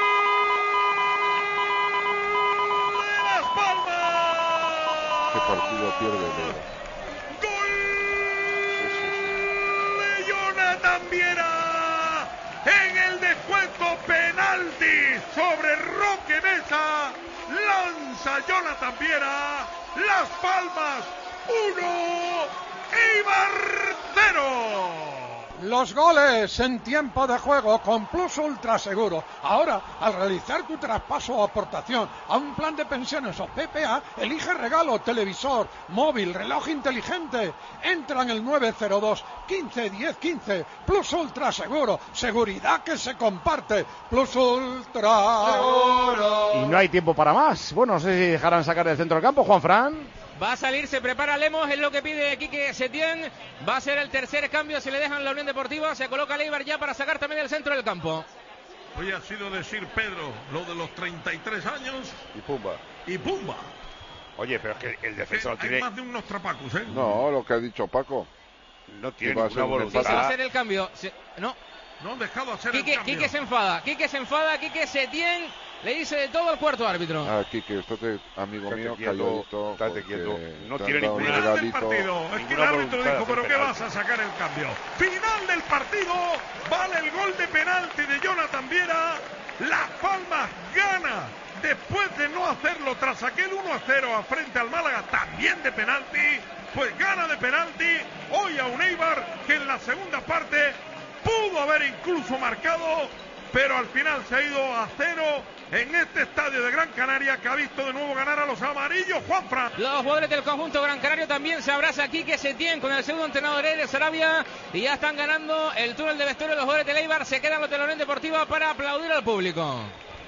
S9: de Las Palmas!
S7: ¿Qué partido pierde el Eibar?
S9: ¡Gol de Jonathan Viera! En el descuento, penalti sobre Roque Mesa. Lanza Jonathan Viera. Las Palmas 1, Eibar 0.
S2: Los goles en tiempo de juego con Plus Ultra Seguro. Ahora, al realizar tu traspaso o aportación a un plan de pensiones o PPA, elige regalo, televisor, móvil, reloj inteligente. Entra en el 902 15 10 15. Plus Ultra Seguro. Seguridad que se comparte. Plus Ultra Seguro.
S3: Y no hay tiempo para más. Bueno, no sé si dejarán sacar del centro del campo, Juan Fran.
S4: Va a salir, se prepara Lemos, es lo que pide Quique Setién. Va a ser el tercer cambio, se le dejan la Unión Deportiva. Se coloca Leibar ya para sacar también del centro del campo.
S9: Hoy ha sido decir Pedro lo de los 33 años
S11: Y pumba. Oye, pero es que el defensor
S9: hay
S11: tiene...
S9: más de unos trapacos, ¿eh?
S7: No, lo que ha dicho Paco.
S11: No tiene
S7: Que va a ser
S11: ninguna
S7: un
S4: Sí, se va a
S11: voluntad.
S4: hacer el cambio. No,
S9: No han dejado hacer el
S4: Quique
S9: cambio.
S4: se enfada. Quique Setién le dice de todo al cuarto árbitro.
S7: Aquí que estate, amigo mío,
S11: quieto,
S7: calladito.
S11: estate
S7: porque
S11: quieto. No
S7: te han
S11: tiene
S7: dado un
S11: ninguna-
S9: Final del
S7: regalito.
S9: partido. Es que el
S11: Ninguna
S9: árbitro
S11: voluntad de
S9: dijo,
S11: hacer
S9: pero ¿qué
S11: penalti.
S9: vas a sacar el cambio? Final del partido. Vale el gol de penalti de Jonathan Viera. Las Palmas gana después de no hacerlo tras aquel 1-0 frente al Málaga, también de penalti. Pues gana de penalti hoy a un Eibar que en la segunda parte pudo haber incluso marcado, pero al final se ha ido a 0 en este estadio de Gran Canaria, que ha visto de nuevo ganar a los amarillos, Juanfran.
S4: Los jugadores del conjunto Gran Canario también se abraza aquí Quique Setién con el segundo entrenador Eres Sarabia, y ya están ganando el túnel de vestuario los jugadores del Eibar. Se quedan los de la Unión Deportiva para aplaudir al público.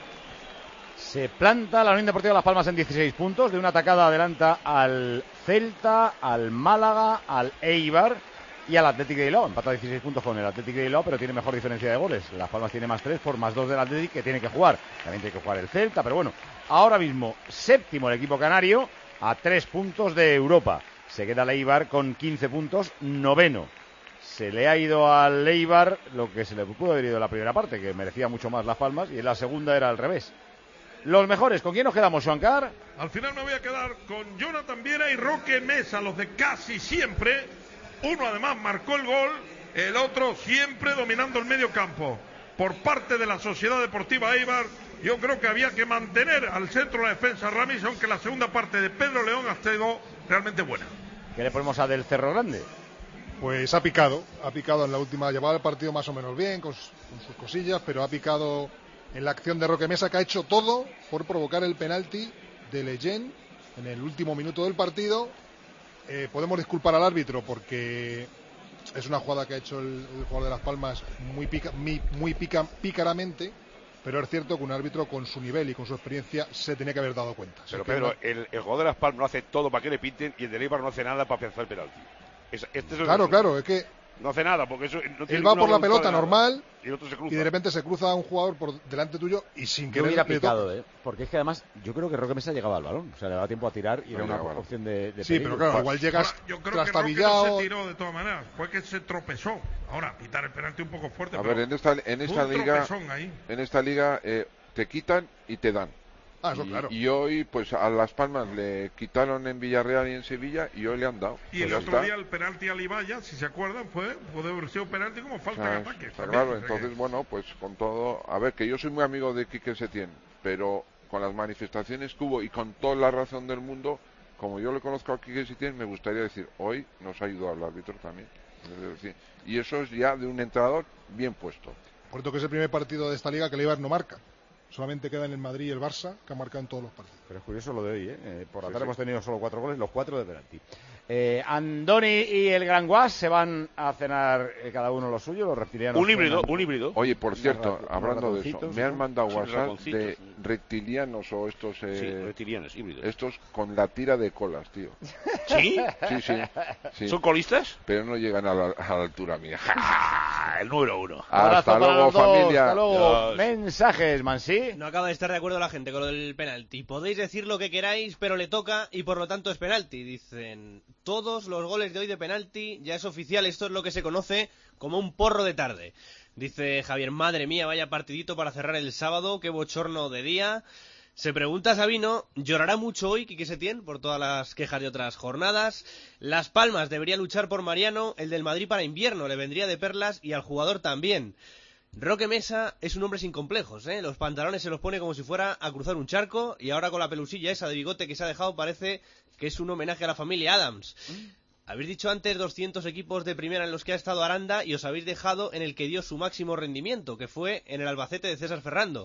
S3: Se planta la Unión Deportiva Las Palmas en 16 puntos. De una atacada adelanta al Celta, al Málaga, al Eibar y al Athletic de Bilbao. Empata 16 puntos con el Athletic de Bilbao, pero tiene mejor diferencia de goles. Las Palmas tiene más 3 por más 2 del Athletic, que tiene que jugar. También tiene que jugar el Celta, pero bueno, ahora mismo séptimo el equipo canario a 3 puntos de Europa. Se queda el Eibar con 15 puntos, noveno. Se le ha ido al Eibar lo que se le pudo haber ido en la primera parte, que merecía mucho más Las Palmas, y en la segunda era al revés. Los mejores, ¿con quién nos quedamos, Juancar?
S9: Al final me voy a quedar con Jonathan Viera y Roque Mesa, los de casi siempre. Uno además marcó el gol, el otro siempre dominando el medio campo. Por parte de la Sociedad Deportiva Eibar, yo creo que había que mantener al centro de la defensa Ramis, aunque la segunda parte de Pedro León ha sido realmente buena.
S3: ¿Qué le ponemos a Del Cerro Grande?
S13: Pues ha picado en la última, llevaba el partido más o menos bien, con sus cosillas, pero ha picado en la acción de Roque Mesa, que ha hecho todo por provocar el penalti de Leyen en el último minuto del partido. Podemos disculpar al árbitro porque es una jugada que ha hecho el jugador de Las Palmas muy pícaramente, pero es cierto que un árbitro con su nivel y con su experiencia se tenía que haber dado cuenta.
S11: Pero Pedro, el jugador de Las Palmas no hace todo para que le pinten y el de Eibar no hace nada para pensar el penalti.
S13: Claro, es que
S11: no hace nada, porque eso no tiene.
S13: Él va por la pelota normal
S11: y el otro se cruza.
S13: Y de repente se cruza un jugador por delante tuyo y sin
S3: Yo
S13: querer.
S3: hubiera picado, porque es que además yo creo que Roque Mesa llegaba al balón, o sea, le daba tiempo a tirar y era una opción de
S13: sí,
S3: peligro.
S13: pero claro, igual llegas
S9: yo creo que Roque no se tiró de todas maneras, fue que se tropezó. Ahora, pitar el penalti un poco fuerte.
S7: A ver, en esta liga te quitan y te dan.
S13: Ah, eso claro.
S7: Y hoy, pues a Las Palmas le quitaron en Villarreal y en Sevilla y hoy le han dado.
S9: Y el otro día el penalti a Libaya, si se acuerdan, puede haber sido penalti como falta de ataque.
S7: Claro, entonces, bueno, pues con todo. A ver, que yo soy muy amigo de Quique Setién, pero con las manifestaciones que hubo y con toda la razón del mundo, como yo le conozco a Quique Setién, me gustaría decir, hoy nos ha ayudado al árbitro también. Y eso es ya de un entrenador bien puesto.
S13: Por cierto, que es el primer partido de esta liga que el Eibar no marca. Solamente quedan el Madrid y el Barça, que han marcado en todos los partidos.
S3: Pero es curioso lo de hoy, por la tarde hemos tenido solo 4 goles, los 4 de penalti. Andoni y el Gran Guas se van a cenar cada uno lo suyo, los reptilianos.
S11: Un híbrido.
S7: Oye, por cierto, hablando de eso, me han mandado WhatsApp de reptilianos o estos...
S11: sí, reptilianos, híbridos.
S7: Estos con la tira de colas, tío.
S11: ¿Sí?
S7: Sí.
S11: ¿Son colistas?
S7: Pero no llegan a la altura mía.
S11: El número 1.
S7: Hasta luego, familia.
S3: Hasta luego. Mensajes, Mansi.
S14: No acaba de estar de acuerdo la gente con lo del penalti. Podéis decir lo que queráis, pero le toca y por lo tanto es penalti. Dicen, todos los goles de hoy de penalti, ya es oficial, esto es lo que se conoce como un porro de tarde. Dice Javier, madre mía, vaya partidito para cerrar el sábado, qué bochorno de día. Se pregunta Sabino, ¿llorará mucho hoy Quique Setién por todas las quejas de otras jornadas? Las Palmas debería luchar por Mariano, el del Madrid para invierno, le vendría de perlas y al jugador también. Roque Mesa es un hombre sin complejos, los pantalones se los pone como si fuera a cruzar un charco y ahora con la pelusilla esa de bigote que se ha dejado parece que es un homenaje a la familia Adams. Habéis dicho antes 200 equipos de primera en los que ha estado Aranda y os habéis dejado en el que dio su máximo rendimiento, que fue en el Albacete de César Ferrando.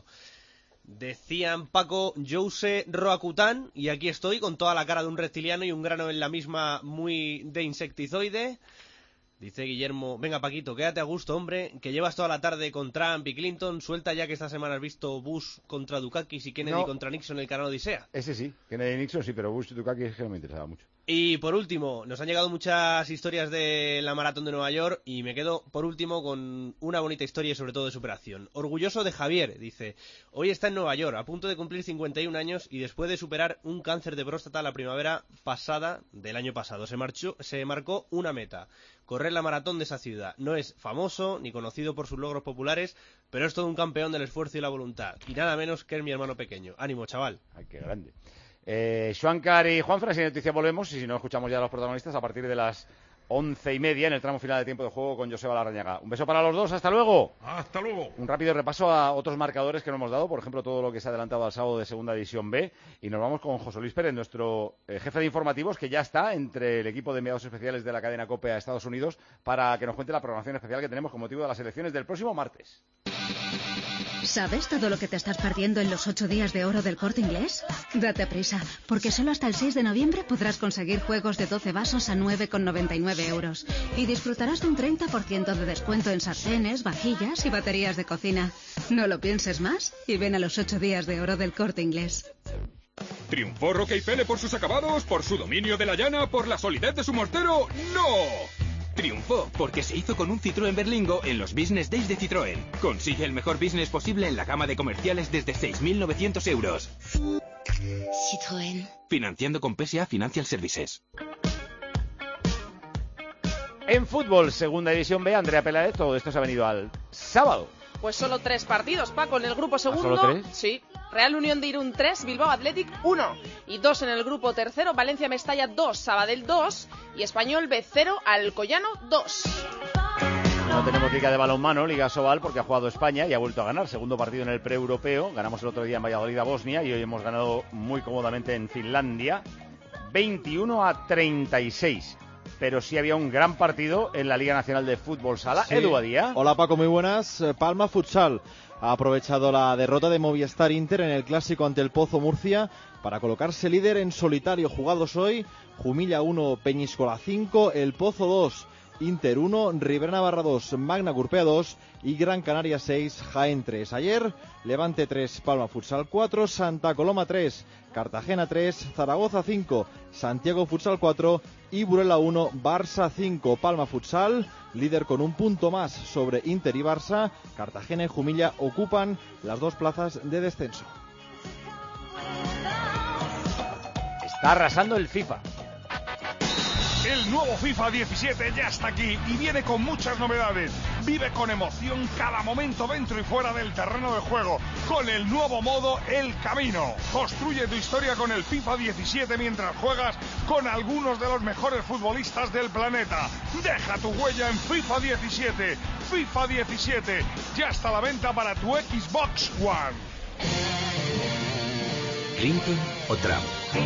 S14: Decían Paco Jose Roacután y aquí estoy con toda la cara de un reptiliano y un grano en la misma muy de insectizoide. Dice Guillermo, venga Paquito, quédate a gusto, hombre, que llevas toda la tarde con Trump y Clinton, suelta ya que esta semana has visto Bush contra Dukakis y Kennedy contra Nixon en el canal Odisea.
S3: Ese sí, Kennedy y Nixon sí, pero Bush y Dukakis es que no me interesaba mucho.
S14: Y por último, nos han llegado muchas historias de la maratón de Nueva York y me quedo por último con una bonita historia y sobre todo de superación. Orgulloso de Javier, dice, hoy está en Nueva York, a punto de cumplir 51 años y después de superar un cáncer de próstata la primavera pasada del año pasado. Se marcó una meta, correr la maratón de esa ciudad. No es famoso ni conocido por sus logros populares, pero es todo un campeón del esfuerzo y la voluntad. Y nada menos que es mi hermano pequeño. Ánimo, chaval.
S3: Ay, qué grande. Juancar y Juanfran, sin noticias volvemos, y si no escuchamos ya a los protagonistas a partir de las 11:30 en el tramo final de tiempo de juego con Joseba Larrañaga. Un beso para los dos, hasta luego.
S9: Hasta luego.
S3: Un rápido repaso a otros marcadores que nos hemos dado, por ejemplo todo lo que se ha adelantado al sábado de Segunda División B, y nos vamos con José Luis Pérez, nuestro jefe de informativos, que ya está entre el equipo de enviados especiales de la cadena COPE a Estados Unidos para que nos cuente la programación especial que tenemos con motivo de las elecciones del próximo martes.
S17: ¿Sabes todo lo que te estás perdiendo en los 8 días de oro del Corte Inglés? Date prisa, porque solo hasta el 6 de noviembre podrás conseguir juegos de 12 vasos a 9,99 euros. Y disfrutarás de un 30% de descuento en sartenes, vajillas y baterías de cocina. No lo pienses más y ven a los 8 días de oro del Corte Inglés.
S18: ¿Triunfó Roque y Pele por sus acabados, por su dominio de la llana, por la solidez de su mortero? ¡No! Triunfó porque se hizo con un Citroën Berlingo en los Business Days de Citroën. Consigue el mejor business posible en la gama de comerciales desde 6.900 euros.
S17: Citroën.
S18: Financiando con PSA Financial Services.
S3: En fútbol, segunda división B, Andrea Peláez, todo esto se ha venido al sábado.
S8: Pues solo 3 partidos, Paco, en el grupo segundo.
S3: ¿Solo 3?
S8: Sí. Real Unión de Irún 3, Bilbao Athletic 1. Y 2 en el grupo tercero, Valencia Mestalla 2, Sabadell 2 y Español B 0, Alcoyano 2.
S3: No tenemos liga de balonmano, Liga Sobal, porque ha jugado España y ha vuelto a ganar. Segundo partido en el pre-europeo. Ganamos el otro día en Valladolid a Bosnia y hoy hemos ganado muy cómodamente en Finlandia. 21-36. Pero sí había un gran partido en la Liga Nacional de Fútbol Sala. Sí. Edu Badía.
S19: Hola Paco, muy buenas. Palma Futsal ha aprovechado la derrota de Movistar Inter en el clásico ante el Pozo Murcia para colocarse líder en solitario. Jugados hoy, Jumilla 1, Peñíscola 5, el Pozo 2, Inter 1, Ribera Navarra 2, Magna Gurpea 2 y Gran Canaria 6, Jaén 3. Ayer, Levante 3, Palma Futsal 4, Santa Coloma 3, Cartagena 3, Zaragoza 5, Santiago Futsal 4 y Burela 1, Barça 5. Palma Futsal, líder con un punto más sobre Inter y Barça. Cartagena y Jumilla ocupan las 2 plazas de descenso.
S3: Está arrasando el FIFA.
S20: El nuevo FIFA 17 ya está aquí y viene con muchas novedades. Vive con emoción cada momento dentro y fuera del terreno de juego con el nuevo modo El Camino. Construye tu historia con el FIFA 17 mientras juegas con algunos de los mejores futbolistas del planeta. Deja tu huella en FIFA 17. FIFA 17 ya está a la venta para tu Xbox One.
S21: ¿Clinton o Trump?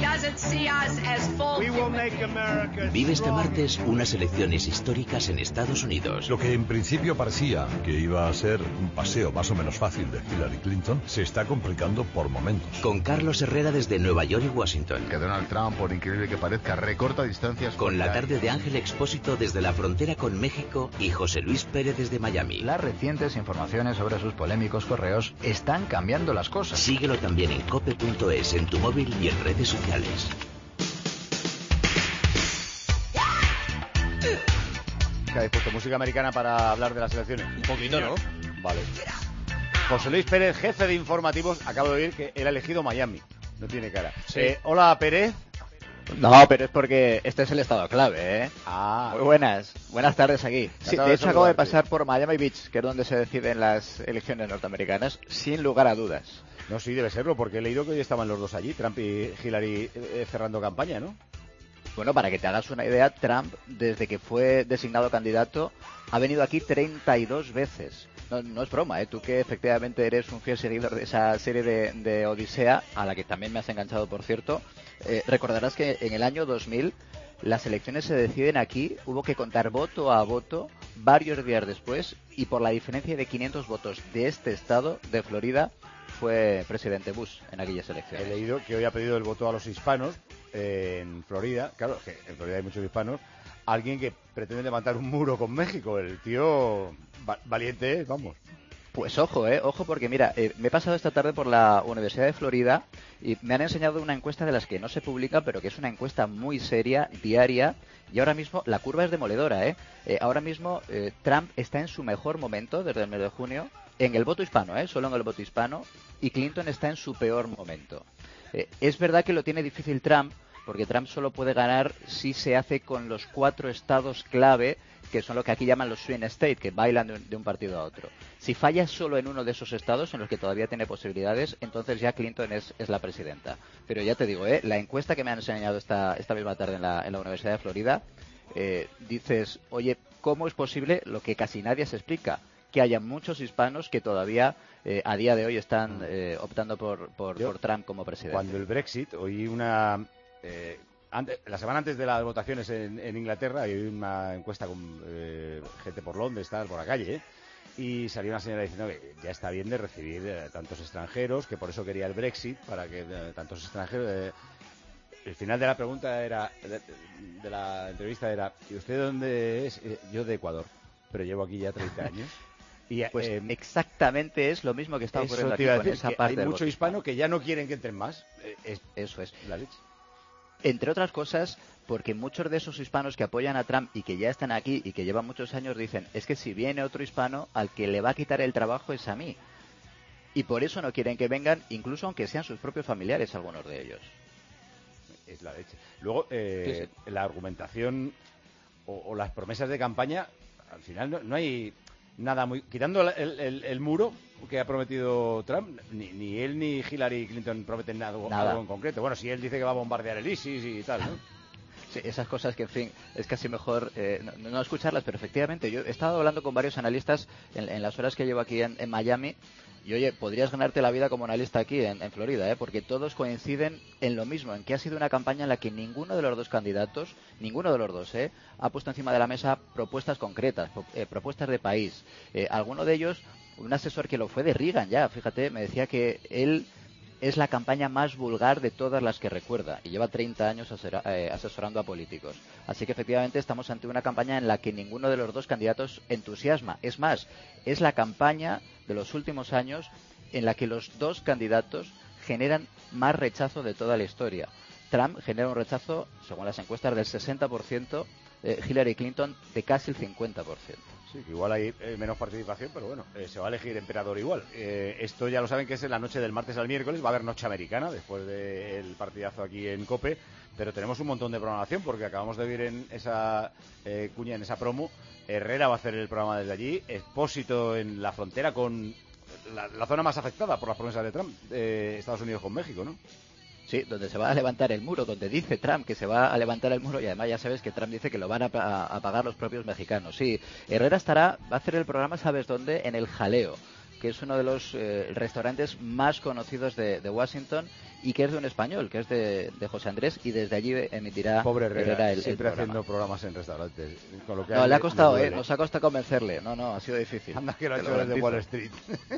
S21: Vive este martes unas elecciones históricas en Estados Unidos.
S22: Lo que en principio parecía que iba a ser un paseo más o menos fácil de Hillary Clinton se está complicando por momentos.
S21: Con Carlos Herrera desde Nueva York y Washington.
S23: Que Donald Trump, por increíble que parezca, recorta distancias.
S21: Con la tarde de Ángel Expósito desde la frontera con México y José Luis Pérez desde Miami.
S24: Las recientes informaciones sobre sus polémicos correos están cambiando las cosas.
S21: Síguelo también en cope.es, en tu móvil y en redes sociales.
S3: ¿Qué habéis puesto? ¿Música americana para hablar de las elecciones?
S14: Un poquito, ¿no?
S3: Vale. José Luis Pérez, jefe de informativos, acabo de oír que él ha elegido Miami. No tiene cara.
S14: Sí.
S3: Hola, Pérez.
S25: No, pero es porque este es el estado clave, ¿eh?
S3: Ah.
S25: Muy buenas tardes aquí. Sí, de hecho acabo de pasar por Miami Beach, que es donde se deciden las elecciones norteamericanas, sin lugar a dudas.
S3: No, sí, debe serlo, porque he leído que hoy estaban los dos allí, Trump y Hillary, cerrando campaña, ¿no?
S25: Bueno, para que te hagas una idea, Trump, desde que fue designado candidato, ha venido aquí 32 veces. No es broma, ¿eh? Tú que efectivamente eres un fiel seguidor de esa serie de Odisea, a la que también me has enganchado, por cierto, recordarás que en el año 2000 las elecciones se deciden aquí, hubo que contar voto a voto varios días después, y por la diferencia de 500 votos de este estado, de Florida, fue presidente Bush en aquellas elecciones.
S3: He leído que hoy ha pedido el voto a los hispanos en Florida. Claro, que en Florida hay muchos hispanos. Alguien que pretende levantar un muro con México. El tío valiente, vamos.
S25: Pues ojo, porque mira, me he pasado esta tarde por la Universidad de Florida y me han enseñado una encuesta de las que no se publica, pero que es una encuesta muy seria, diaria, y ahora mismo la curva es demoledora, Ahora mismo Trump está en su mejor momento desde el mes de junio, en el voto hispano, solo en el voto hispano, y Clinton está en su peor momento. Es verdad que lo tiene difícil Trump, porque Trump solo puede ganar si se hace con los 4 estados clave, que son lo que aquí llaman los swing state, que bailan de un partido a otro. Si falla solo en uno de esos estados, en los que todavía tiene posibilidades, entonces ya Clinton es la presidenta. Pero ya te digo, la encuesta que me han enseñado esta misma tarde en la Universidad de Florida, dices, oye, ¿cómo es posible lo que casi nadie se explica? Que haya muchos hispanos que todavía a día de hoy están optando por Trump como presidente.
S3: Cuando el Brexit, oí una... la semana antes de las votaciones en Inglaterra, hay una encuesta con gente por Londres, por la calle, y salió una señora diciendo que ya está bien de recibir tantos extranjeros, que por eso quería el Brexit, para que tantos extranjeros... el final de la pregunta era, de la entrevista era, ¿y usted de dónde es? Yo de Ecuador, pero llevo aquí ya 30 años. Y,
S25: pues exactamente es lo mismo que está ocurriendo aquí con esa parte
S3: hay mucho hispano que ya no quieren que entren más.
S25: Eso es.
S3: La leche.
S25: Entre otras cosas, porque muchos de esos hispanos que apoyan a Trump y que ya están aquí y que llevan muchos años dicen, es que si viene otro hispano, al que le va a quitar el trabajo es a mí. Y por eso no quieren que vengan, incluso aunque sean sus propios familiares algunos de ellos.
S3: Es la leche. Luego, sí. La argumentación o las promesas de campaña, al final no hay nada muy... Quitando el muro que ha prometido Trump, ni él ni Hillary Clinton prometen algo en concreto. Bueno, si él dice que va a bombardear el ISIS y tal, ¿no?
S25: Sí, esas cosas que, en fin, es casi mejor no escucharlas, pero efectivamente, yo he estado hablando con varios analistas en las horas que llevo aquí en Miami, y oye, podrías ganarte la vida como analista aquí en Florida, porque todos coinciden en lo mismo, en que ha sido una campaña en la que ninguno de los dos candidatos, ha puesto encima de la mesa propuestas concretas, propuestas de país. Alguno de ellos, un asesor que lo fue de Reagan ya, fíjate, me decía que él es la campaña más vulgar de todas las que recuerda y lleva 30 años asesorando a políticos. Así que efectivamente estamos ante una campaña en la que ninguno de los dos candidatos entusiasma. Es más, es la campaña de los últimos años en la que los dos candidatos generan más rechazo de toda la historia. Trump genera un rechazo, según las encuestas, del 60%, Hillary Clinton de casi el 50%.
S3: Sí, que igual hay menos participación, pero bueno, se va a elegir emperador igual. Esto ya lo saben que es en la noche del martes al miércoles, va a haber noche americana después del partidazo aquí en COPE, pero tenemos un montón de programación porque acabamos de ver en esa cuña, en esa promo, Herrera va a hacer el programa desde allí, Expósito en la frontera con la zona más afectada por las promesas de Trump, Estados Unidos con México, ¿no?
S25: Sí, donde se va a levantar el muro, donde dice Trump que se va a levantar el muro y además ya sabes que Trump dice que lo van a pagar los propios mexicanos. Sí, Herrera va a hacer el programa, ¿sabes dónde? En el Jaleo, que es uno de los restaurantes más conocidos de Washington y que es de un español, que es de José Andrés, y desde allí emitirá
S3: Pobre Herrera
S25: el
S3: siempre
S25: programa.
S3: haciendo programas en restaurantes. Con lo que
S25: no, le ha costado, nos ha costado convencerle. No, ha sido difícil.
S3: Anda que lo ha hecho desde Wall Street.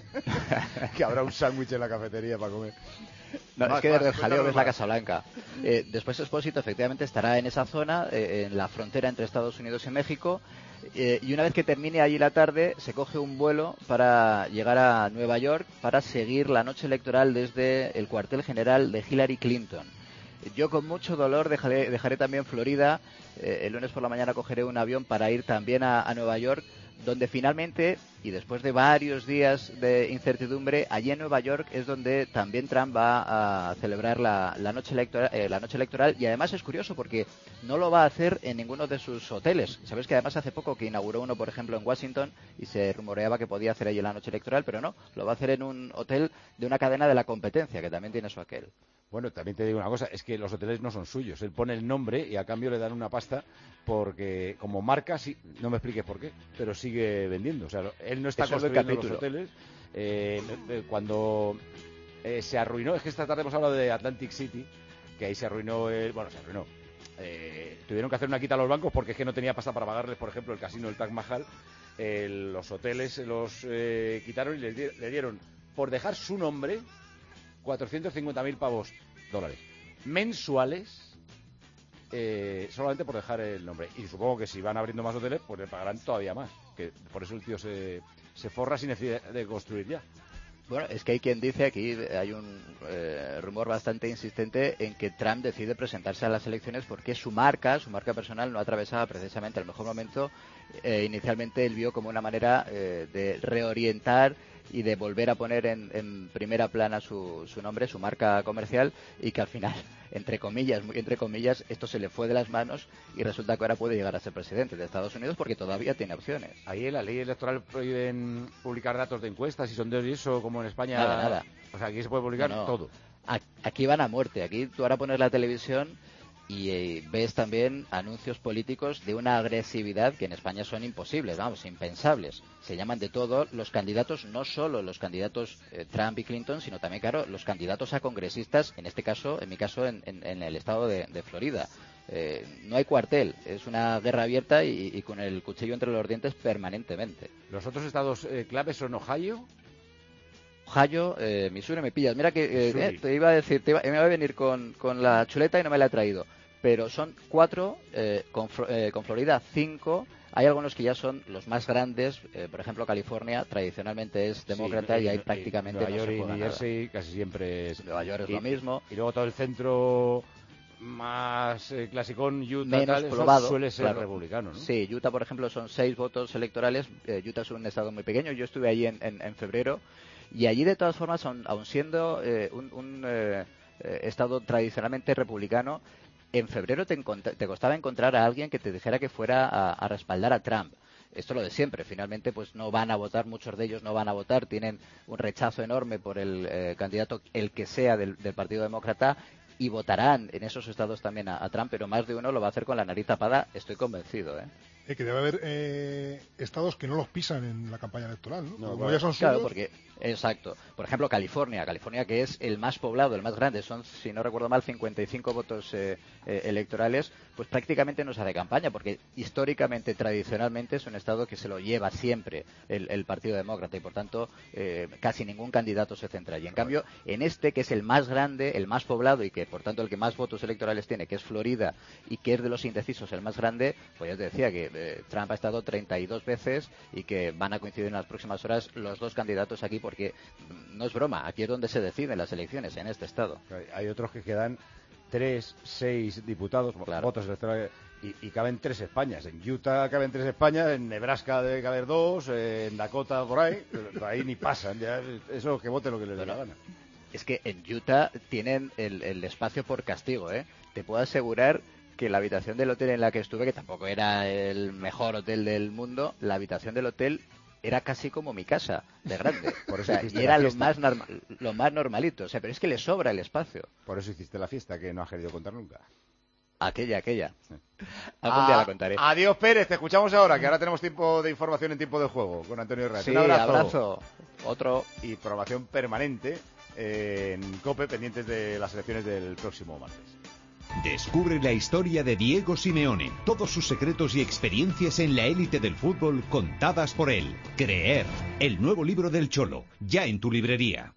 S3: Que habrá un sándwich en la cafetería para comer.
S25: No, es que desde el Jaleo ves la Casa Blanca. Después Expósito efectivamente estará en esa zona, en la frontera entre Estados Unidos y México, y una vez que termine allí la tarde se coge un vuelo para llegar a Nueva York para seguir la noche electoral desde el cuartel general de Hillary Clinton. Yo con mucho dolor dejaré también Florida, el lunes por la mañana cogeré un avión para ir también a Nueva York, donde finalmente, y después de varios días de incertidumbre, allí en Nueva York es donde también Trump va a celebrar la noche electoral, y además es curioso porque no lo va a hacer en ninguno de sus hoteles. Sabes que además hace poco que inauguró uno, por ejemplo, en Washington, y se rumoreaba que podía hacer allí la noche electoral, pero no, lo va a hacer en un hotel de una cadena de la competencia, que también tiene su aquel.
S3: Bueno, también te digo una cosa, es que los hoteles no son suyos. Él pone el nombre y a cambio le dan una pasta porque como marca, sí, no me expliques por qué, pero sigue vendiendo. O sea, él no está construyendo los hoteles. Cuando se arruinó, es que esta tarde hemos hablado de Atlantic City, que ahí se arruinó, tuvieron que hacer una quita a los bancos porque es que no tenía pasta para pagarles, por ejemplo, el casino del Taj Mahal. Los hoteles los quitaron y le dieron, por dejar su nombre, 450.000 $, mensuales, solamente por dejar el nombre. Y supongo que si van abriendo más hoteles, pues le pagarán todavía más. Que por eso el tío se forra sin necesidad de construir ya.
S25: Bueno, es que hay quien dice, aquí hay un rumor bastante insistente en que Trump decide presentarse a las elecciones porque su marca personal no atravesaba precisamente el mejor momento. Inicialmente él vio como una manera de reorientar y de volver a poner en primera plana su nombre, su marca comercial, y que al final, entre comillas, esto se le fue de las manos y resulta que ahora puede llegar a ser presidente de Estados Unidos porque todavía tiene opciones.
S3: Ahí en la ley electoral prohíben publicar datos de encuestas y sondeos y eso, como en España.
S25: Nada.
S3: O sea, aquí se puede publicar todo.
S25: Aquí van a muerte. Aquí tú ahora pones la televisión y ves también anuncios políticos de una agresividad que en España son imposibles, impensables. Se llaman de todo los candidatos, no solo los candidatos Trump y Clinton, sino también, claro, los candidatos a congresistas, en mi caso, en el estado de Florida. no hay cuartel, es una guerra abierta y con el cuchillo entre los dientes permanentemente.
S3: ¿Los otros estados claves son Ohio?
S25: Ohio, Missouri, me pillas. Mira que te iba a decir, me iba a venir con la chuleta y no me la he traído. Pero son 4, con Florida 5. Hay algunos que ya son los más grandes. Por ejemplo, California tradicionalmente es demócrata y ahí prácticamente
S3: Nueva York
S25: no se
S3: y
S25: juega
S3: New Jersey
S25: nada.
S3: casi siempre es...
S25: Nueva York es lo mismo.
S3: Y luego todo el centro más clasicón, Utah,
S25: menos
S3: tal,
S25: probado,
S3: suele ser
S25: claro.
S3: republicano, ¿no?
S25: Sí, Utah, por ejemplo, son 6 votos electorales. Utah es un estado muy pequeño. Yo estuve allí en febrero y allí, de todas formas, aun siendo un estado tradicionalmente republicano, en febrero te costaba encontrar a alguien que te dijera que fuera a respaldar a Trump. Esto es lo de siempre. Finalmente, pues no van a votar, muchos de ellos no van a votar, tienen un rechazo enorme por el candidato, el que sea del Partido Demócrata, y votarán en esos estados también a Trump, pero más de uno lo va a hacer con la nariz tapada, estoy convencido.
S13: Que debe haber estados que no los pisan en la campaña electoral, ¿no? Como
S25: Claro,
S13: ya son suyos.
S25: porque, exacto. Por ejemplo, California, que es el más poblado, el más grande, son, si no recuerdo mal, 55 votos electorales, pues prácticamente no se hace campaña, porque históricamente, tradicionalmente, es un estado que se lo lleva siempre el Partido Demócrata y, por tanto, casi ningún candidato se centra allí. En cambio, en este, que es el más grande, el más poblado y que, por tanto, el que más votos electorales tiene, que es Florida, y que es de los indecisos el más grande, pues ya te decía que Trump ha estado 32 veces y que van a coincidir en las próximas horas los dos candidatos aquí, porque no es broma, aquí es donde se deciden las elecciones, en este estado.
S3: Hay otros que quedan 3, 6 diputados, votos electorales, y caben 3 Españas. En Utah caben 3 Españas, en Nebraska debe caber 2, en Dakota por ahí ni pasan, ya eso, que voten lo que les dé la gana.
S25: Es que en Utah tienen el espacio por castigo, Te puedo asegurar que la habitación del hotel en la que estuve, que tampoco era el mejor hotel del mundo, la habitación del hotel era casi como mi casa, de grande.
S3: Por eso
S25: y era lo más normalito. Pero es que le sobra el espacio.
S3: Por eso hiciste la fiesta, que no has querido contar nunca.
S25: Aquella. Algún día la contaré.
S3: Adiós, Pérez, te escuchamos ahora, que ahora tenemos tiempo de información en tiempo de juego con Antonio Herrera.
S25: Sí,
S3: un
S25: abrazo. Otro.
S3: Y programación permanente en COPE, pendientes de las elecciones del próximo martes.
S16: Descubre la historia de Diego Simeone, todos sus secretos y experiencias en la élite del fútbol contadas por él. Creer, el nuevo libro del Cholo, ya en tu librería.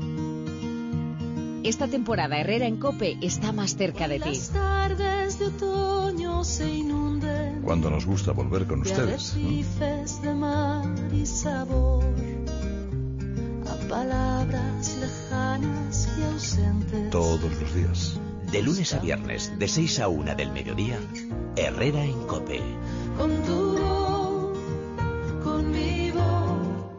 S1: Esta temporada Herrera en COPE está más cerca de ti.
S5: Las tardes de otoño se inunden.
S22: Cuando nos gusta volver con ustedes, ¿no?
S5: Arrecifes de mar y sabor a palabras lejanas y ausentes.
S22: Todos los días.
S21: De lunes a viernes, de 6 a 1 del mediodía, Herrera en COPE.
S5: Con tu voz, conmigo.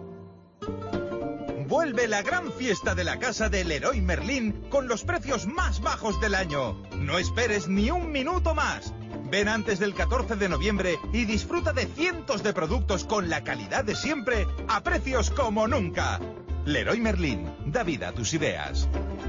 S6: Vuelve la gran fiesta de la casa de Leroy Merlin con los precios más bajos del año. No esperes ni un minuto más. Ven antes del 14 de noviembre y disfruta de cientos de productos con la calidad de siempre a precios como nunca. Leroy Merlin, da vida a tus ideas.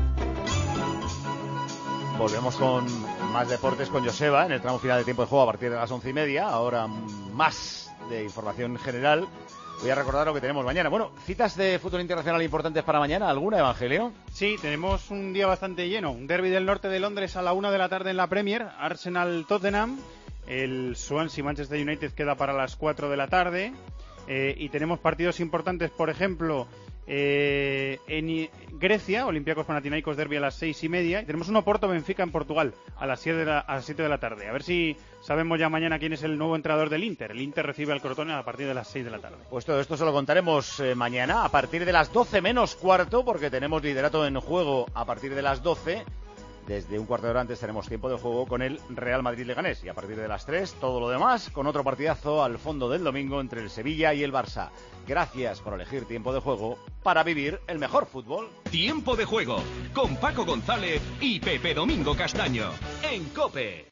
S3: Volvemos con más deportes con Joseba en el tramo final de tiempo de juego a partir de las 11:30. Ahora más de información general. Voy a recordar lo que tenemos mañana. Bueno, citas de fútbol internacional importantes para mañana. ¿Alguna, Evangelio?
S12: Sí, tenemos un día bastante lleno. Un derbi del norte de Londres a la 1 de la tarde en la Premier. Arsenal-Tottenham. El Swansea-Manchester United queda para las 4 de la tarde. Y tenemos partidos importantes, por ejemplo, en Grecia, Olympiacos Panathinaikos derbi a las 6:30. Y tenemos un Oporto-Benfica en Portugal a las 7 de la tarde. A ver si sabemos ya mañana quién es el nuevo entrenador del Inter. El Inter recibe al Crotone a partir de las 6 de la tarde.
S3: Pues todo esto se lo contaremos mañana a partir de las 12 menos cuarto, porque tenemos liderato en juego a partir de las 12. Desde un cuarto de hora antes tenemos tiempo de juego con el Real Madrid-Leganés. Y a partir de las 3, todo lo demás, con otro partidazo al fondo del domingo entre el Sevilla y el Barça. Gracias por elegir tiempo de juego para vivir el mejor fútbol.
S18: Tiempo de juego con Paco González y Pepe Domingo Castaño en COPE.